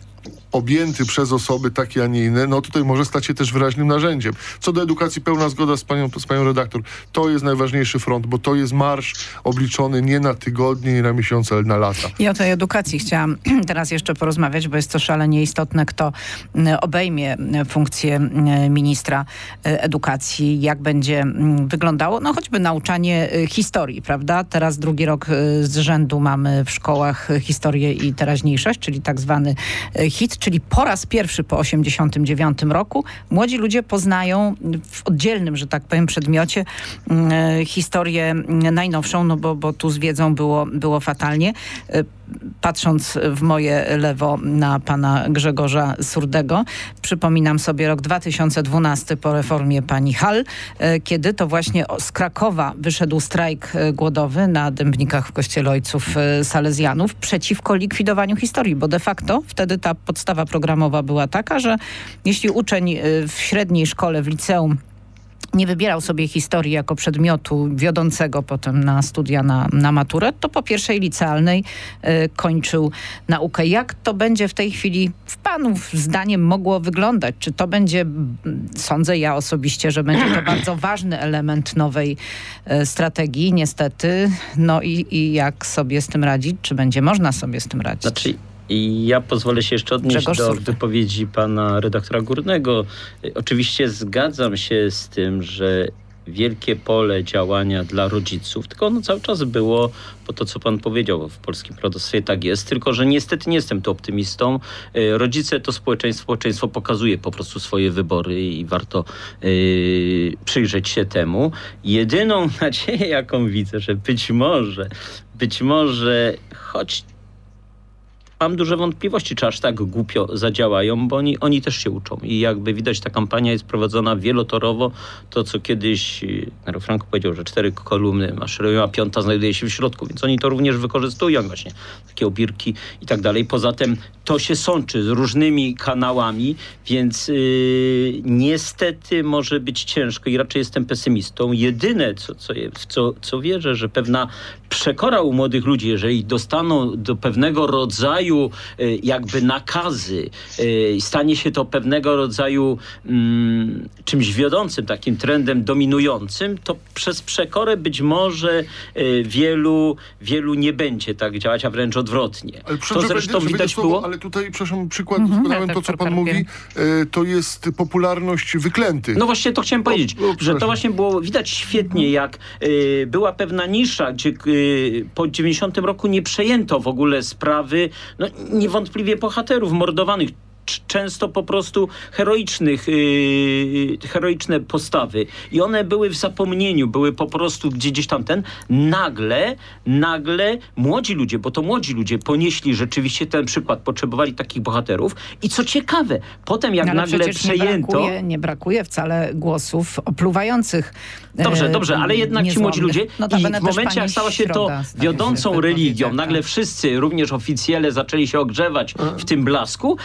objęty przez osoby takie, a nie inne, no tutaj może stać się też wyraźnym narzędziem. Co do edukacji, pełna zgoda z panią, z panią redaktor. To jest najważniejszy front, bo to jest marsz obliczony nie na tygodnie, nie na miesiące, ale na lata. I o tej edukacji chciałam teraz jeszcze porozmawiać, bo jest to szalenie istotne, kto obejmie funkcję ministra edukacji, jak będzie wyglądało, no choćby nauczanie historii, prawda? Teraz drugi rok z rzędu mamy w szkołach historię i teraźniejszość, czyli tak zwany hit, czyli po raz pierwszy po osiemdziesiątym dziewiątym roku młodzi ludzie poznają w oddzielnym, że tak powiem, przedmiocie e, historię najnowszą, no bo, bo tu z wiedzą było, było fatalnie. E, patrząc w moje lewo na pana Grzegorza Surdego, przypominam sobie rok dwa tysiące dwunasty po reformie pani Hall, e, kiedy to właśnie z Krakowa wyszedł strajk głodowy na Dębnikach w kościele ojców e, salezjanów przeciwko likwidowaniu historii, bo de facto wtedy ta podstawa programowa była taka, że jeśli uczeń w średniej szkole, w liceum nie wybierał sobie historii jako przedmiotu wiodącego potem na studia, na, na maturę, to po pierwszej licealnej y, kończył naukę. Jak to będzie w tej chwili w panów zdaniem mogło wyglądać? Czy to będzie, sądzę ja osobiście, że będzie to bardzo ważny element nowej y, strategii, niestety. No i, i jak sobie z tym radzić? Czy będzie można sobie z tym radzić? Znaczy... I ja pozwolę się jeszcze odnieść Grzegorz do Surdy. wypowiedzi pana redaktora Górnego. Oczywiście zgadzam się z tym, że wielkie pole działania dla rodziców, tylko ono cały czas było, bo to co pan powiedział, w polskim prawodawstwie tak jest, tylko że niestety nie jestem tu optymistą. Rodzice to społeczeństwo, społeczeństwo pokazuje po prostu swoje wybory i warto yy, przyjrzeć się temu. Jedyną nadzieję, jaką widzę, że być może, być może, choć mam duże wątpliwości, czy aż tak głupio zadziałają, bo oni, oni też się uczą. I jakby widać, ta kampania jest prowadzona wielotorowo. To, co kiedyś Franco powiedział, że cztery kolumny maszerują, a piąta znajduje się w środku. Więc oni to również wykorzystują właśnie. Takie obirki i tak dalej. Poza tym to się sączy z różnymi kanałami, więc yy, niestety może być ciężko i raczej jestem pesymistą. Jedyne, co, co, w co, co wierzę, że pewna przekora u młodych ludzi, jeżeli dostaną do pewnego rodzaju jakby nakazy, stanie się to pewnego rodzaju mm, czymś wiodącym, takim trendem dominującym, to przez przekorę być może wielu, wielu nie będzie tak działać, a wręcz odwrotnie. Ale to zresztą będzie, widać było... Słowo, ale tutaj, przepraszam, przykład, Mhm, doskonałem ja to, tak co pan mówi, to jest popularność wyklętych. No właśnie to chciałem powiedzieć, o, o, że to właśnie było widać świetnie, jak y, była pewna nisza, gdzie y, po dziewięćdziesiątym roku nie przejęto w ogóle sprawy, no niewątpliwie bohaterów mordowanych, często po prostu heroicznych, yy, heroiczne postawy. I one były w zapomnieniu, były po prostu gdzie, gdzieś tam ten. Nagle, nagle młodzi ludzie, bo to młodzi ludzie ponieśli rzeczywiście ten przykład, potrzebowali takich bohaterów. I co ciekawe, potem jak no, ale nagle przejęto... Nie brakuje, nie brakuje wcale głosów opluwających. Dobrze, dobrze, ale jednak ci młodzi ludzie no, i w momencie, jak stała się to wiodącą religią, nagle wszyscy, również oficjele, zaczęli się ogrzewać w tym blasku, nagle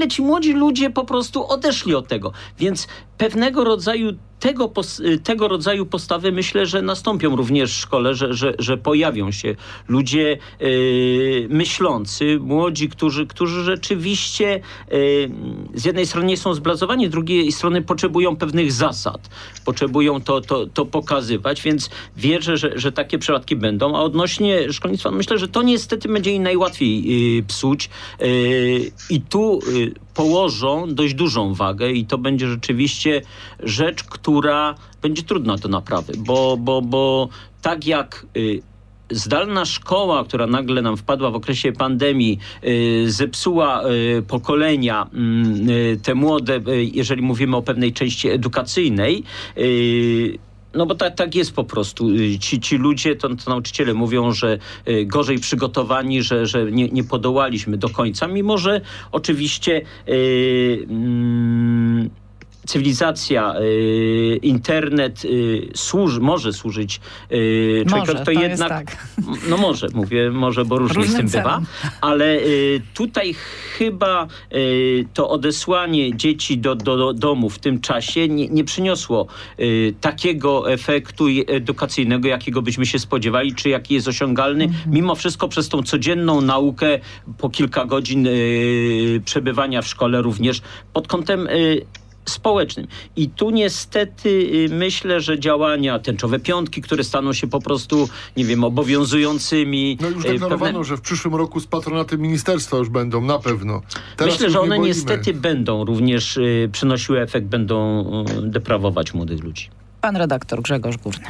ci młodzi ludzie po prostu odeszli od tego. Więc pewnego rodzaju tego, tego rodzaju postawy myślę, że nastąpią również w szkole, że, że, że pojawią się ludzie yy, myślący, młodzi, którzy, którzy rzeczywiście yy, z jednej strony nie są zblazowani, z drugiej strony potrzebują pewnych zasad, potrzebują to, to, to pokazywać, więc wierzę, że, że takie przypadki będą. A odnośnie szkolnictwa, myślę, że to niestety będzie im najłatwiej yy, psuć yy, i tu yy, położą dość dużą wagę i to będzie rzeczywiście rzecz, która będzie trudna do naprawy, bo, bo, bo tak jak y, zdalna szkoła, która nagle nam wpadła w okresie pandemii, y, zepsuła y, pokolenia, y, te młode, y, jeżeli mówimy o pewnej części edukacyjnej, y, no bo tak, tak jest po prostu. Ci, ci ludzie, to, to nauczyciele mówią, że y, gorzej przygotowani, że, że nie, nie podołaliśmy do końca, mimo że oczywiście y, mm, cywilizacja, y, internet y, służy, może służyć y, człowiekowi, to, to jednak... Tak. No może, mówię, może, bo różnie z tym bywa, ale y, tutaj chyba y, to odesłanie dzieci do, do, do domu w tym czasie nie, nie przyniosło y, takiego efektu edukacyjnego, jakiego byśmy się spodziewali, czy jaki jest osiągalny. Mhm. Mimo wszystko przez tą codzienną naukę po kilka godzin y, przebywania w szkole również pod kątem y, społecznym. I tu niestety y, myślę, że działania tęczowe piątki, które staną się po prostu, nie wiem, obowiązującymi. No już deklarowano, pewne... że w przyszłym roku z patronatem ministerstwa już będą, na pewno. Teraz myślę, że one boimy. niestety będą również y, przynosiły efekt, będą y, deprawować młodych ludzi. Pan redaktor Grzegorz Górny.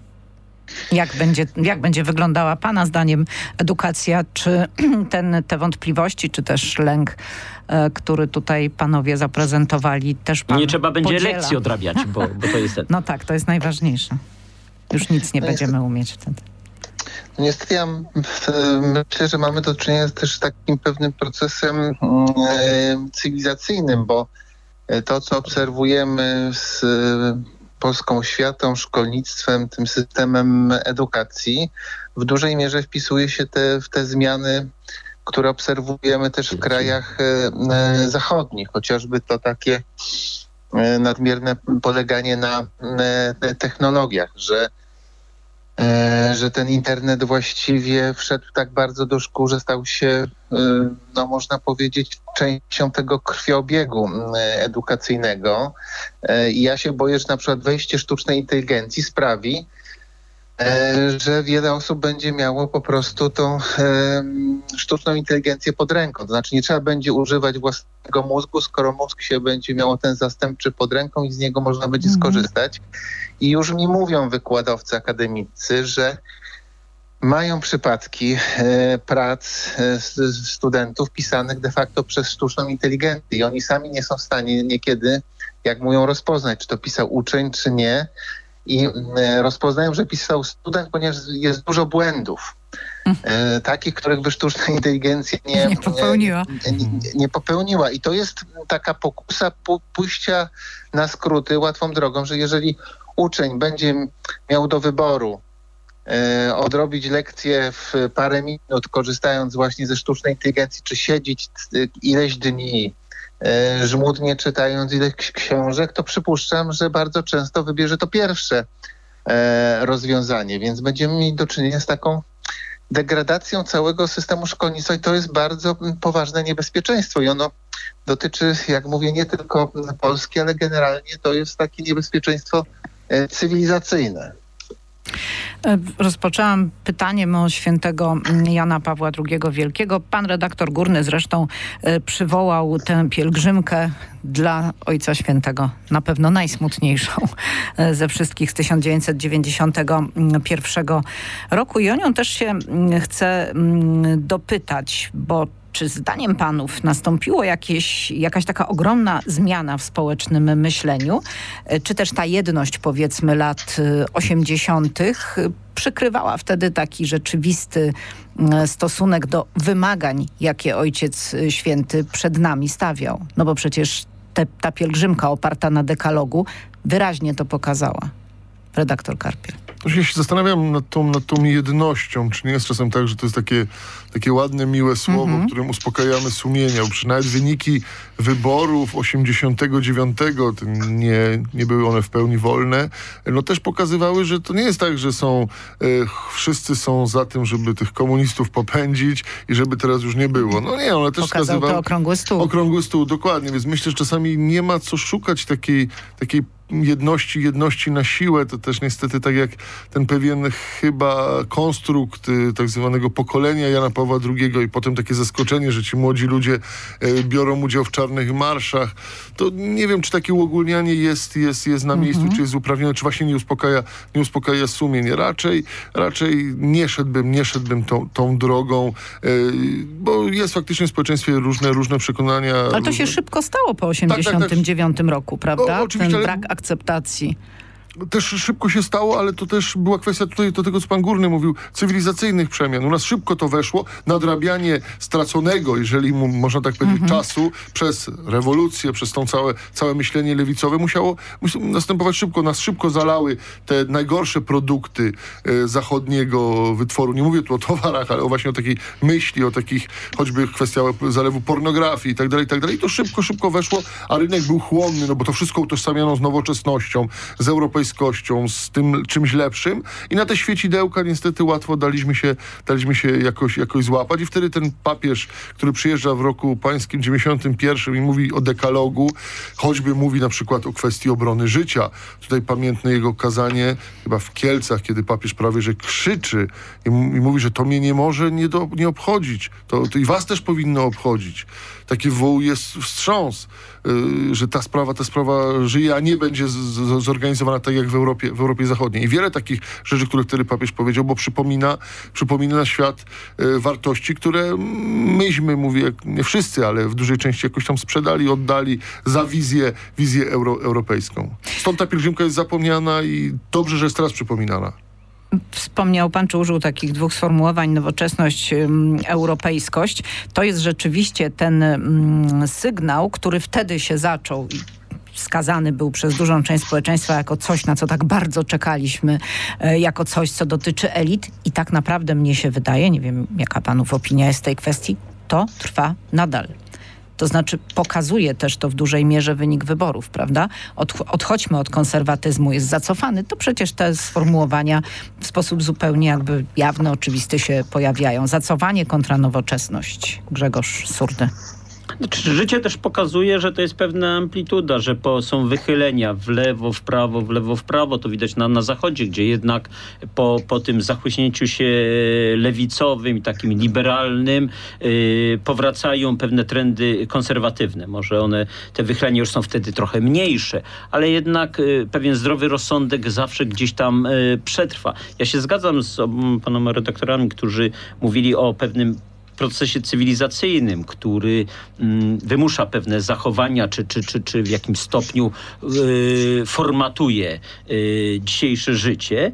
Jak będzie, jak będzie wyglądała pana zdaniem edukacja? Czy ten, te wątpliwości, czy też lęk, e, który tutaj panowie zaprezentowali, też pan Nie trzeba będzie podziela? lekcji odrabiać, bo, bo to jest ten. No tak, to jest najważniejsze. Już nic nie no będziemy jest... umieć wtedy. No niestety ja myślę, że mamy do czynienia też z takim pewnym procesem e, cywilizacyjnym, bo to, co obserwujemy z polską oświatą, szkolnictwem, tym systemem edukacji, w dużej mierze wpisuje się te, w te zmiany, które obserwujemy też w krajach e, zachodnich, chociażby to takie e, nadmierne poleganie na e, technologiach, że, e, że ten internet właściwie wszedł tak bardzo do szkół, że stał się, e, no można powiedzieć, częścią tego krwiobiegu edukacyjnego. I ja się boję, że na przykład wejście sztucznej inteligencji sprawi, że wiele osób będzie miało po prostu tą sztuczną inteligencję pod ręką. To znaczy nie trzeba będzie używać własnego mózgu, skoro mózg się będzie miało ten zastępczy pod ręką i z niego można będzie mhm. skorzystać. I już mi mówią wykładowcy akademicy, że mają przypadki e, prac e, studentów pisanych de facto przez sztuczną inteligencję i oni sami nie są w stanie niekiedy, jak mówią, rozpoznać, czy to pisał uczeń, czy nie. I e, rozpoznają, że pisał student, ponieważ jest dużo błędów. E, takich, których by sztuczna inteligencja nie, nie popełniła. Nie, nie, nie popełniła. I to jest taka pokusa pójścia na skróty łatwą drogą, że jeżeli uczeń będzie miał do wyboru E, odrobić lekcję w parę minut, korzystając właśnie ze sztucznej inteligencji, czy siedzieć ileś dni, e, żmudnie czytając ileś książek, to przypuszczam, że bardzo często wybierze to pierwsze e, rozwiązanie, więc będziemy mieli do czynienia z taką degradacją całego systemu szkolnictwa i to jest bardzo poważne niebezpieczeństwo i ono dotyczy, jak mówię, nie tylko Polski, ale generalnie to jest takie niebezpieczeństwo e, cywilizacyjne. Rozpoczęłam pytaniem o świętego Jana Pawła drugiego Wielkiego. Pan redaktor Górny zresztą przywołał tę pielgrzymkę dla Ojca Świętego, na pewno najsmutniejszą ze wszystkich z tysiąc dziewięćset dziewięćdziesiątego pierwszego roku. I o nią też się chcę dopytać, bo czy zdaniem panów nastąpiło jakieś, jakaś taka ogromna zmiana w społecznym myśleniu? Czy też ta jedność, powiedzmy, lat osiemdziesiątych przykrywała wtedy taki rzeczywisty stosunek do wymagań, jakie Ojciec Święty przed nami stawiał? No bo przecież te, ta pielgrzymka oparta na dekalogu wyraźnie to pokazała. Redaktor Karpiel. Ja się zastanawiam nad tą, nad tą jednością, czy nie jest czasem tak, że to jest takie, takie ładne, miłe słowo, mm-hmm. którym uspokajamy sumienia, bo przy nawet wyniki wyborów osiemdziesiątego dziewiątego, nie, nie były one w pełni wolne, no też pokazywały, że to nie jest tak, że są, e, wszyscy są za tym, żeby tych komunistów popędzić i żeby teraz już nie było. No nie, one też Pokazał wskazywały... to okrągły stół. Okrągły stół, dokładnie, więc myślę, że czasami nie ma co szukać takiej, takiej jedności, jedności na siłę. To też niestety tak jak ten pewien chyba konstrukt y, tak zwanego pokolenia Jana Pawła drugiego i potem takie zaskoczenie, że ci młodzi ludzie y, biorą udział w czarnych marszach. To nie wiem, czy takie uogólnianie jest, jest, jest na miejscu, mm-hmm. czy jest uprawnione, czy właśnie nie uspokaja, nie uspokaja sumień. Raczej, raczej nie szedłbym, nie szedłbym tą, tą drogą, y, bo jest faktycznie w społeczeństwie różne, różne przekonania. Ale to różne... się szybko stało po osiemdziesiątym dziewiątym tak, tak. roku, prawda? No, oczywiście, Ten ale... brak akceptacji. Też szybko się stało, ale to też była kwestia tutaj do tego, co pan Górny mówił, cywilizacyjnych przemian. U nas szybko to weszło, nadrabianie straconego, jeżeli mu, można tak powiedzieć, mm-hmm. czasu przez rewolucję, przez tą całe, całe myślenie lewicowe musiało musi następować szybko. Nas szybko zalały te najgorsze produkty e, zachodniego wytworu. Nie mówię tu o towarach, ale o właśnie o takiej myśli, o takich choćby kwestia zalewu pornografii i tak dalej, i tak dalej. I to szybko, szybko weszło, a rynek był chłonny, no bo to wszystko utożsamiano z nowoczesnością, z europejską z tym czymś lepszym i na te świecidełka niestety łatwo daliśmy się, daliśmy się jakoś, jakoś złapać i wtedy ten papież, który przyjeżdża w roku pańskim dziewięćdziesiątym pierwszym i mówi o dekalogu, choćby mówi na przykład o kwestii obrony życia. Tutaj pamiętne jego kazanie chyba w Kielcach, kiedy papież prawie że krzyczy i, m- i mówi, że to mnie nie może nie, do, nie obchodzić. To, to i was też powinno obchodzić. Taki wołuje wstrząs, yy, że ta sprawa, ta sprawa żyje, a nie będzie z, z, zorganizowana tak jak w Europie, w Europie Zachodniej. I wiele takich rzeczy, które wtedy papież powiedział, bo przypomina, przypomina na świat yy, wartości, które myśmy, mówię, nie wszyscy, ale w dużej części jakoś tam sprzedali, oddali za wizję, wizję euro, europejską. Stąd ta pielgrzymka jest zapomniana i dobrze, że jest teraz przypominana. Wspomniał pan, czy użył takich dwóch sformułowań, nowoczesność, ym, europejskość. To jest rzeczywiście ten ym, sygnał, który wtedy się zaczął i wskazany był przez dużą część społeczeństwa jako coś, na co tak bardzo czekaliśmy, y, jako coś, co dotyczy elit. I tak naprawdę mnie się wydaje, nie wiem jaka panów opinia jest w tej kwestii, to trwa nadal. To znaczy pokazuje też to w dużej mierze wynik wyborów, prawda? Od, odchodźmy od konserwatyzmu, jest zacofany. To przecież te sformułowania w sposób zupełnie jakby jawny, oczywisty się pojawiają. Zacofanie kontra nowoczesność. Grzegorz Surdy. Znaczy, życie też pokazuje, że to jest pewna amplituda, że po, są wychylenia w lewo, w prawo, w lewo, w prawo. To widać na, na zachodzie, gdzie jednak po, po tym zachłyśnięciu się lewicowym i takim liberalnym yy, powracają pewne trendy konserwatywne. Może one, te wychylenia już są wtedy trochę mniejsze, ale jednak yy, pewien zdrowy rozsądek zawsze gdzieś tam yy, przetrwa. Ja się zgadzam z um, panoma redaktorami, którzy mówili o pewnym procesie cywilizacyjnym, który mm, wymusza pewne zachowania, czy, czy, czy, czy w jakimś stopniu y, formatuje y, dzisiejsze życie.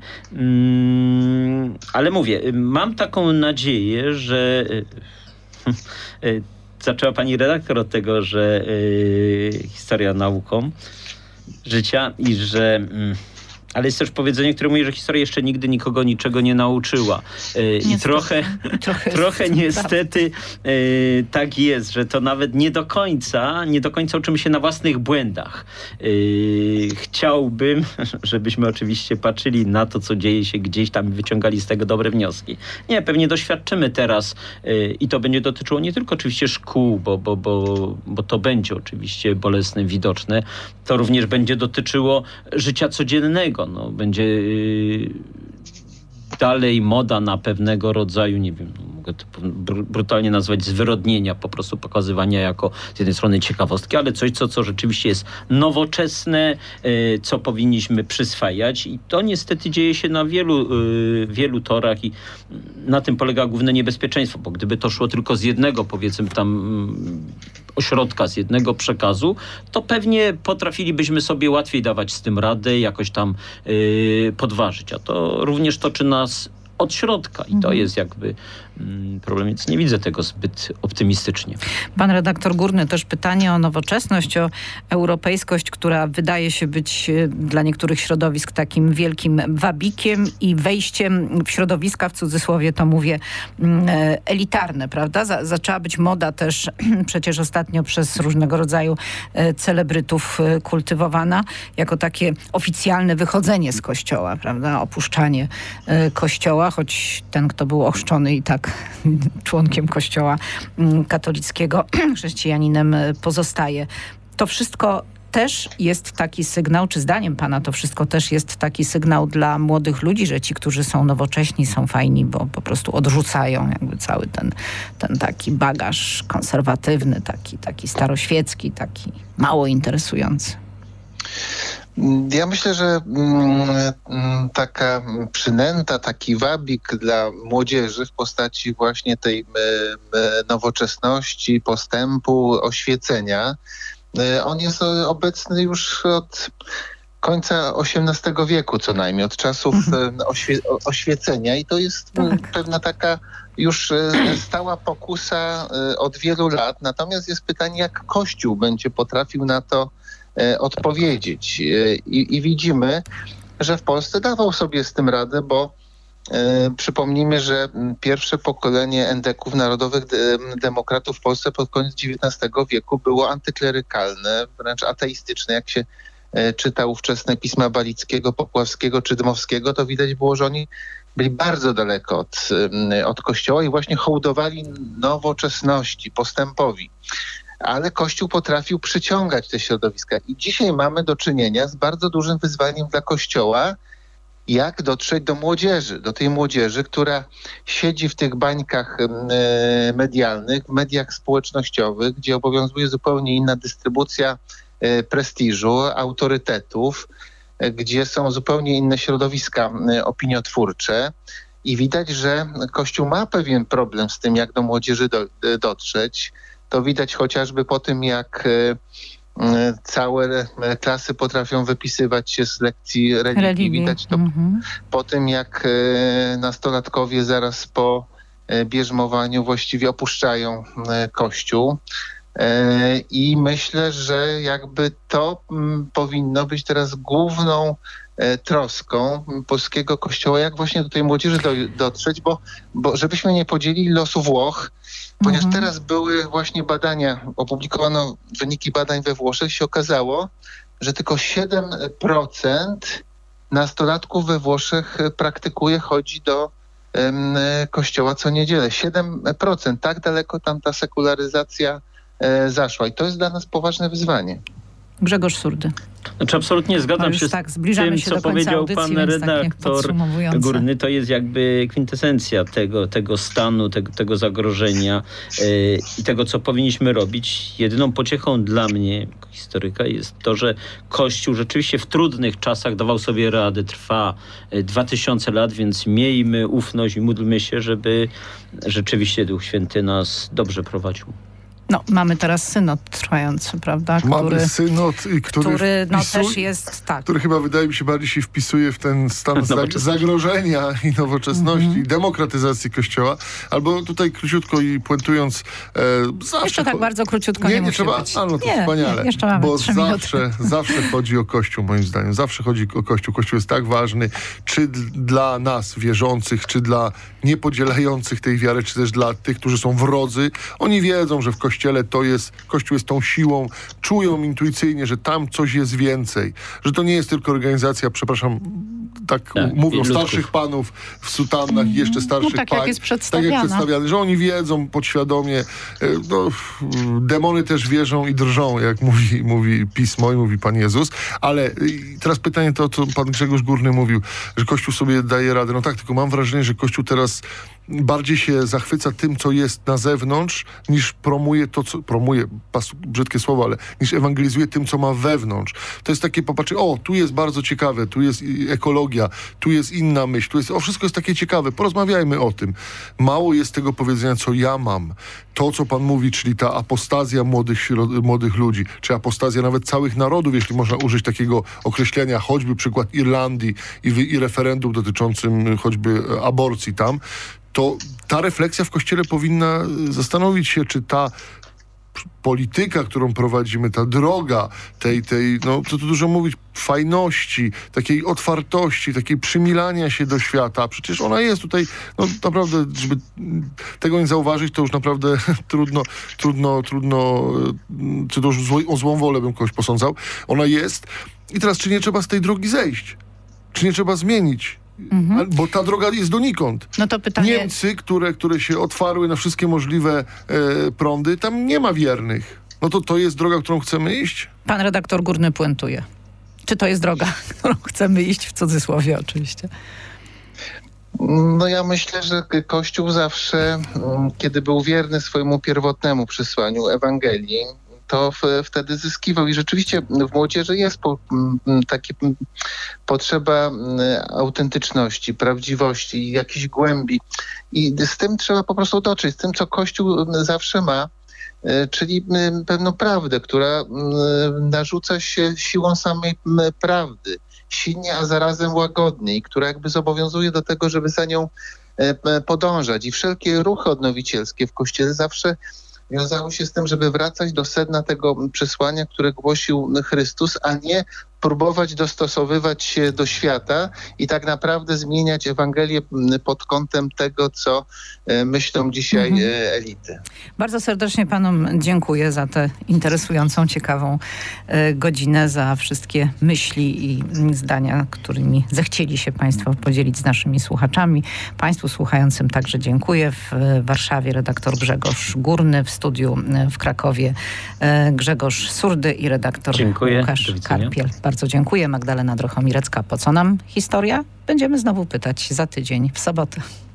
Mm, ale mówię, mam taką nadzieję, że y, y, zaczęła pani redaktor od tego, że y, historia nauką życia i że y, ale jest też powiedzenie, które mówi, że historia jeszcze nigdy nikogo niczego nie nauczyła. Yy, I trochę, trochę, trochę niestety yy, tak jest, że to nawet nie do końca, nie do końca uczymy się na własnych błędach. Yy, chciałbym, żebyśmy oczywiście patrzyli na to, co dzieje się gdzieś tam i wyciągali z tego dobre wnioski. Nie, pewnie doświadczymy teraz yy, i to będzie dotyczyło nie tylko oczywiście szkół, bo, bo, bo, bo to będzie oczywiście bolesne, widoczne. To również będzie dotyczyło życia codziennego. No, będzie yy, dalej moda na pewnego rodzaju, nie wiem, mogę to br- brutalnie nazwać zwyrodnienia, po prostu pokazywania jako z jednej strony ciekawostki, ale coś, co, co rzeczywiście jest nowoczesne, yy, co powinniśmy przyswajać i to niestety dzieje się na wielu, yy, wielu torach i na tym polega główne niebezpieczeństwo, bo gdyby to szło tylko z jednego, powiedzmy tam yy, ośrodka, z jednego przekazu, to pewnie potrafilibyśmy sobie łatwiej dawać z tym radę, jakoś tam yy, podważyć. A to również toczy nas od środka i to jest jakby problem, więc nie widzę tego zbyt optymistycznie. Pan redaktor Górny, też pytanie o nowoczesność, o europejskość, która wydaje się być dla niektórych środowisk takim wielkim wabikiem i wejściem w środowiska, w cudzysłowie to mówię, elitarne, prawda? Za, zaczęła być moda też przecież ostatnio przez różnego rodzaju celebrytów kultywowana jako takie oficjalne wychodzenie z kościoła, prawda? Opuszczanie kościoła, choć ten, kto był ochrzczony i tak członkiem kościoła katolickiego, chrześcijaninem pozostaje. To wszystko też jest taki sygnał, czy zdaniem pana to wszystko też jest taki sygnał dla młodych ludzi, że ci, którzy są nowocześni, są fajni, bo po prostu odrzucają jakby cały ten, ten taki bagaż konserwatywny, taki, taki staroświecki, taki mało interesujący. Ja myślę, że mm, taka przynęta, taki wabik dla młodzieży w postaci właśnie tej y, y, nowoczesności, postępu, oświecenia, y, on jest obecny już od końca osiemnastego wieku co najmniej, od czasów mhm. oświe- oświecenia i to jest tak. pewna taka już stała pokusa od wielu lat. Natomiast jest pytanie, jak Kościół będzie potrafił na to odpowiedzieć. I, I widzimy, że w Polsce dawał sobie z tym radę, bo e, przypomnijmy, że pierwsze pokolenie endeków, narodowych de, demokratów w Polsce pod koniec dziewiętnastego wieku było antyklerykalne, wręcz ateistyczne. Jak się e, czyta ówczesne pisma Balickiego, Popławskiego czy Dmowskiego, to widać było, że oni byli bardzo daleko od, od Kościoła i właśnie hołdowali nowoczesności, postępowi. Ale Kościół potrafił przyciągać te środowiska. I dzisiaj mamy do czynienia z bardzo dużym wyzwaniem dla Kościoła, jak dotrzeć do młodzieży, do tej młodzieży, która siedzi w tych bańkach e, medialnych, w mediach społecznościowych, gdzie obowiązuje zupełnie inna dystrybucja e, prestiżu, autorytetów, e, gdzie są zupełnie inne środowiska e, opiniotwórcze. I widać, że Kościół ma pewien problem z tym, jak do młodzieży do, e, dotrzeć. To widać chociażby po tym, jak e, całe klasy potrafią wypisywać się z lekcji religii. religii. Widać to mm-hmm. po tym, jak e, nastolatkowie zaraz po e, bierzmowaniu właściwie opuszczają e, Kościół. E, I myślę, że jakby to m, powinno być teraz główną e, troską polskiego Kościoła, jak właśnie do tej młodzieży do, dotrzeć, bo, bo żebyśmy nie podzielili losu Włoch, ponieważ mhm. teraz były właśnie badania, opublikowano wyniki badań we Włoszech, się okazało, że tylko siedem procent nastolatków we Włoszech praktykuje, chodzi do um, kościoła co niedzielę. siedem procent, tak daleko tam ta sekularyzacja e, zaszła. I to jest dla nas poważne wyzwanie. Grzegorz Surdy. Znaczy absolutnie zgadzam się tak, z tym, się co powiedział audycji, pan redaktor Górny. To jest jakby kwintesencja tego, tego stanu, tego, tego zagrożenia yy, i tego, co powinniśmy robić. Jedyną pociechą dla mnie, jako historyka, jest to, że Kościół rzeczywiście w trudnych czasach dawał sobie radę. Trwa dwa tysiące lat, więc miejmy ufność i módlmy się, żeby rzeczywiście Duch Święty nas dobrze prowadził. No, mamy teraz synod trwający, prawda? Który, mamy synod, który, który no, wpisu, też jest, tak. który chyba wydaje mi się bardziej się wpisuje w ten stan zagrożenia i nowoczesności, mm-hmm. demokratyzacji Kościoła. Albo tutaj króciutko i puentując... E, zawsze jeszcze tak bardzo króciutko nie, nie, nie musi trzeba, być. A, no to nie, wspaniale. Nie, jeszcze mamy bo trzy zawsze, zawsze chodzi o Kościół, moim zdaniem. Zawsze chodzi o Kościół. Kościół jest tak ważny, czy d- dla nas wierzących, czy dla niepodzielających tej wiary, czy też dla tych, którzy są wrodzy. Oni wiedzą, że w Kościele to jest, Kościół jest tą siłą, czują intuicyjnie, że tam coś jest więcej, że to nie jest tylko organizacja, przepraszam, tak, tak mówią, starszych panów w sutannach i jeszcze starszych no, tak pań. Jak jest tak jak przedstawiane, że oni wiedzą podświadomie, no, demony też wierzą i drżą, jak mówi, mówi Pismo i mówi Pan Jezus, ale teraz pytanie to, co Pan Grzegorz Górny mówił, że Kościół sobie daje radę. No tak, tylko mam wrażenie, że Kościół teraz bardziej się zachwyca tym, co jest na zewnątrz, niż promuje to, co... Promuje, pas, brzydkie słowo, ale niż ewangelizuje tym, co ma wewnątrz. To jest takie popatrzenie, o, tu jest bardzo ciekawe, tu jest ekologia, tu jest inna myśl, tu jest... O, wszystko jest takie ciekawe, porozmawiajmy o tym. Mało jest tego powiedzenia, co ja mam. To, co Pan mówi, czyli ta apostazja młodych, młodych ludzi, czy apostazja nawet całych narodów, jeśli można użyć takiego określenia, choćby przykład Irlandii i, i referendum dotyczącym choćby aborcji tam, to ta refleksja w Kościele powinna zastanowić się, czy ta polityka, którą prowadzimy, ta droga tej, tej no co tu dużo mówić, fajności, takiej otwartości, takiej przymilania się do świata. Przecież ona jest tutaj, no naprawdę, żeby tego nie zauważyć, to już naprawdę trudno, trudno, trudno, czy to już zło, o złą wolę bym kogoś posądzał. Ona jest. I teraz, czy nie trzeba z tej drogi zejść? Czy nie trzeba zmienić? Mhm. Bo ta droga jest donikąd. No to pytanie... Niemcy, które, które się otwarły na wszystkie możliwe e, prądy, tam nie ma wiernych. No to to jest droga, którą chcemy iść? Pan redaktor Górny puentuje. Czy to jest droga, którą chcemy iść, w cudzysłowie oczywiście? No ja myślę, że Kościół zawsze, kiedy był wierny swojemu pierwotnemu przesłaniu Ewangelii, to w, wtedy zyskiwał. I rzeczywiście w młodzieży jest po, takie potrzeba autentyczności, prawdziwości, jakiejś głębi. I z tym trzeba po prostu dotrzeć, z tym, co Kościół zawsze ma, czyli pewną prawdę, która narzuca się siłą samej prawdy. Silnie, a zarazem łagodnie i która jakby zobowiązuje do tego, żeby za nią podążać. I wszelkie ruchy odnowicielskie w Kościele zawsze wiązały się z tym, żeby wracać do sedna tego przesłania, które głosił Chrystus, a nie próbować dostosowywać się do świata i tak naprawdę zmieniać Ewangelię pod kątem tego, co myślą dzisiaj mhm. elity. Bardzo serdecznie panom dziękuję za tę interesującą, ciekawą godzinę, za wszystkie myśli i zdania, którymi zechcieli się państwo podzielić z naszymi słuchaczami. Państwu słuchającym także dziękuję. W Warszawie redaktor Grzegorz Górny, w studiu w Krakowie Grzegorz Surdy i redaktor dziękuję. Łukasz Karpiel. Bardzo dziękuję. Magdalena Drochomirecka. Po co nam historia? Będziemy znowu pytać za tydzień w sobotę.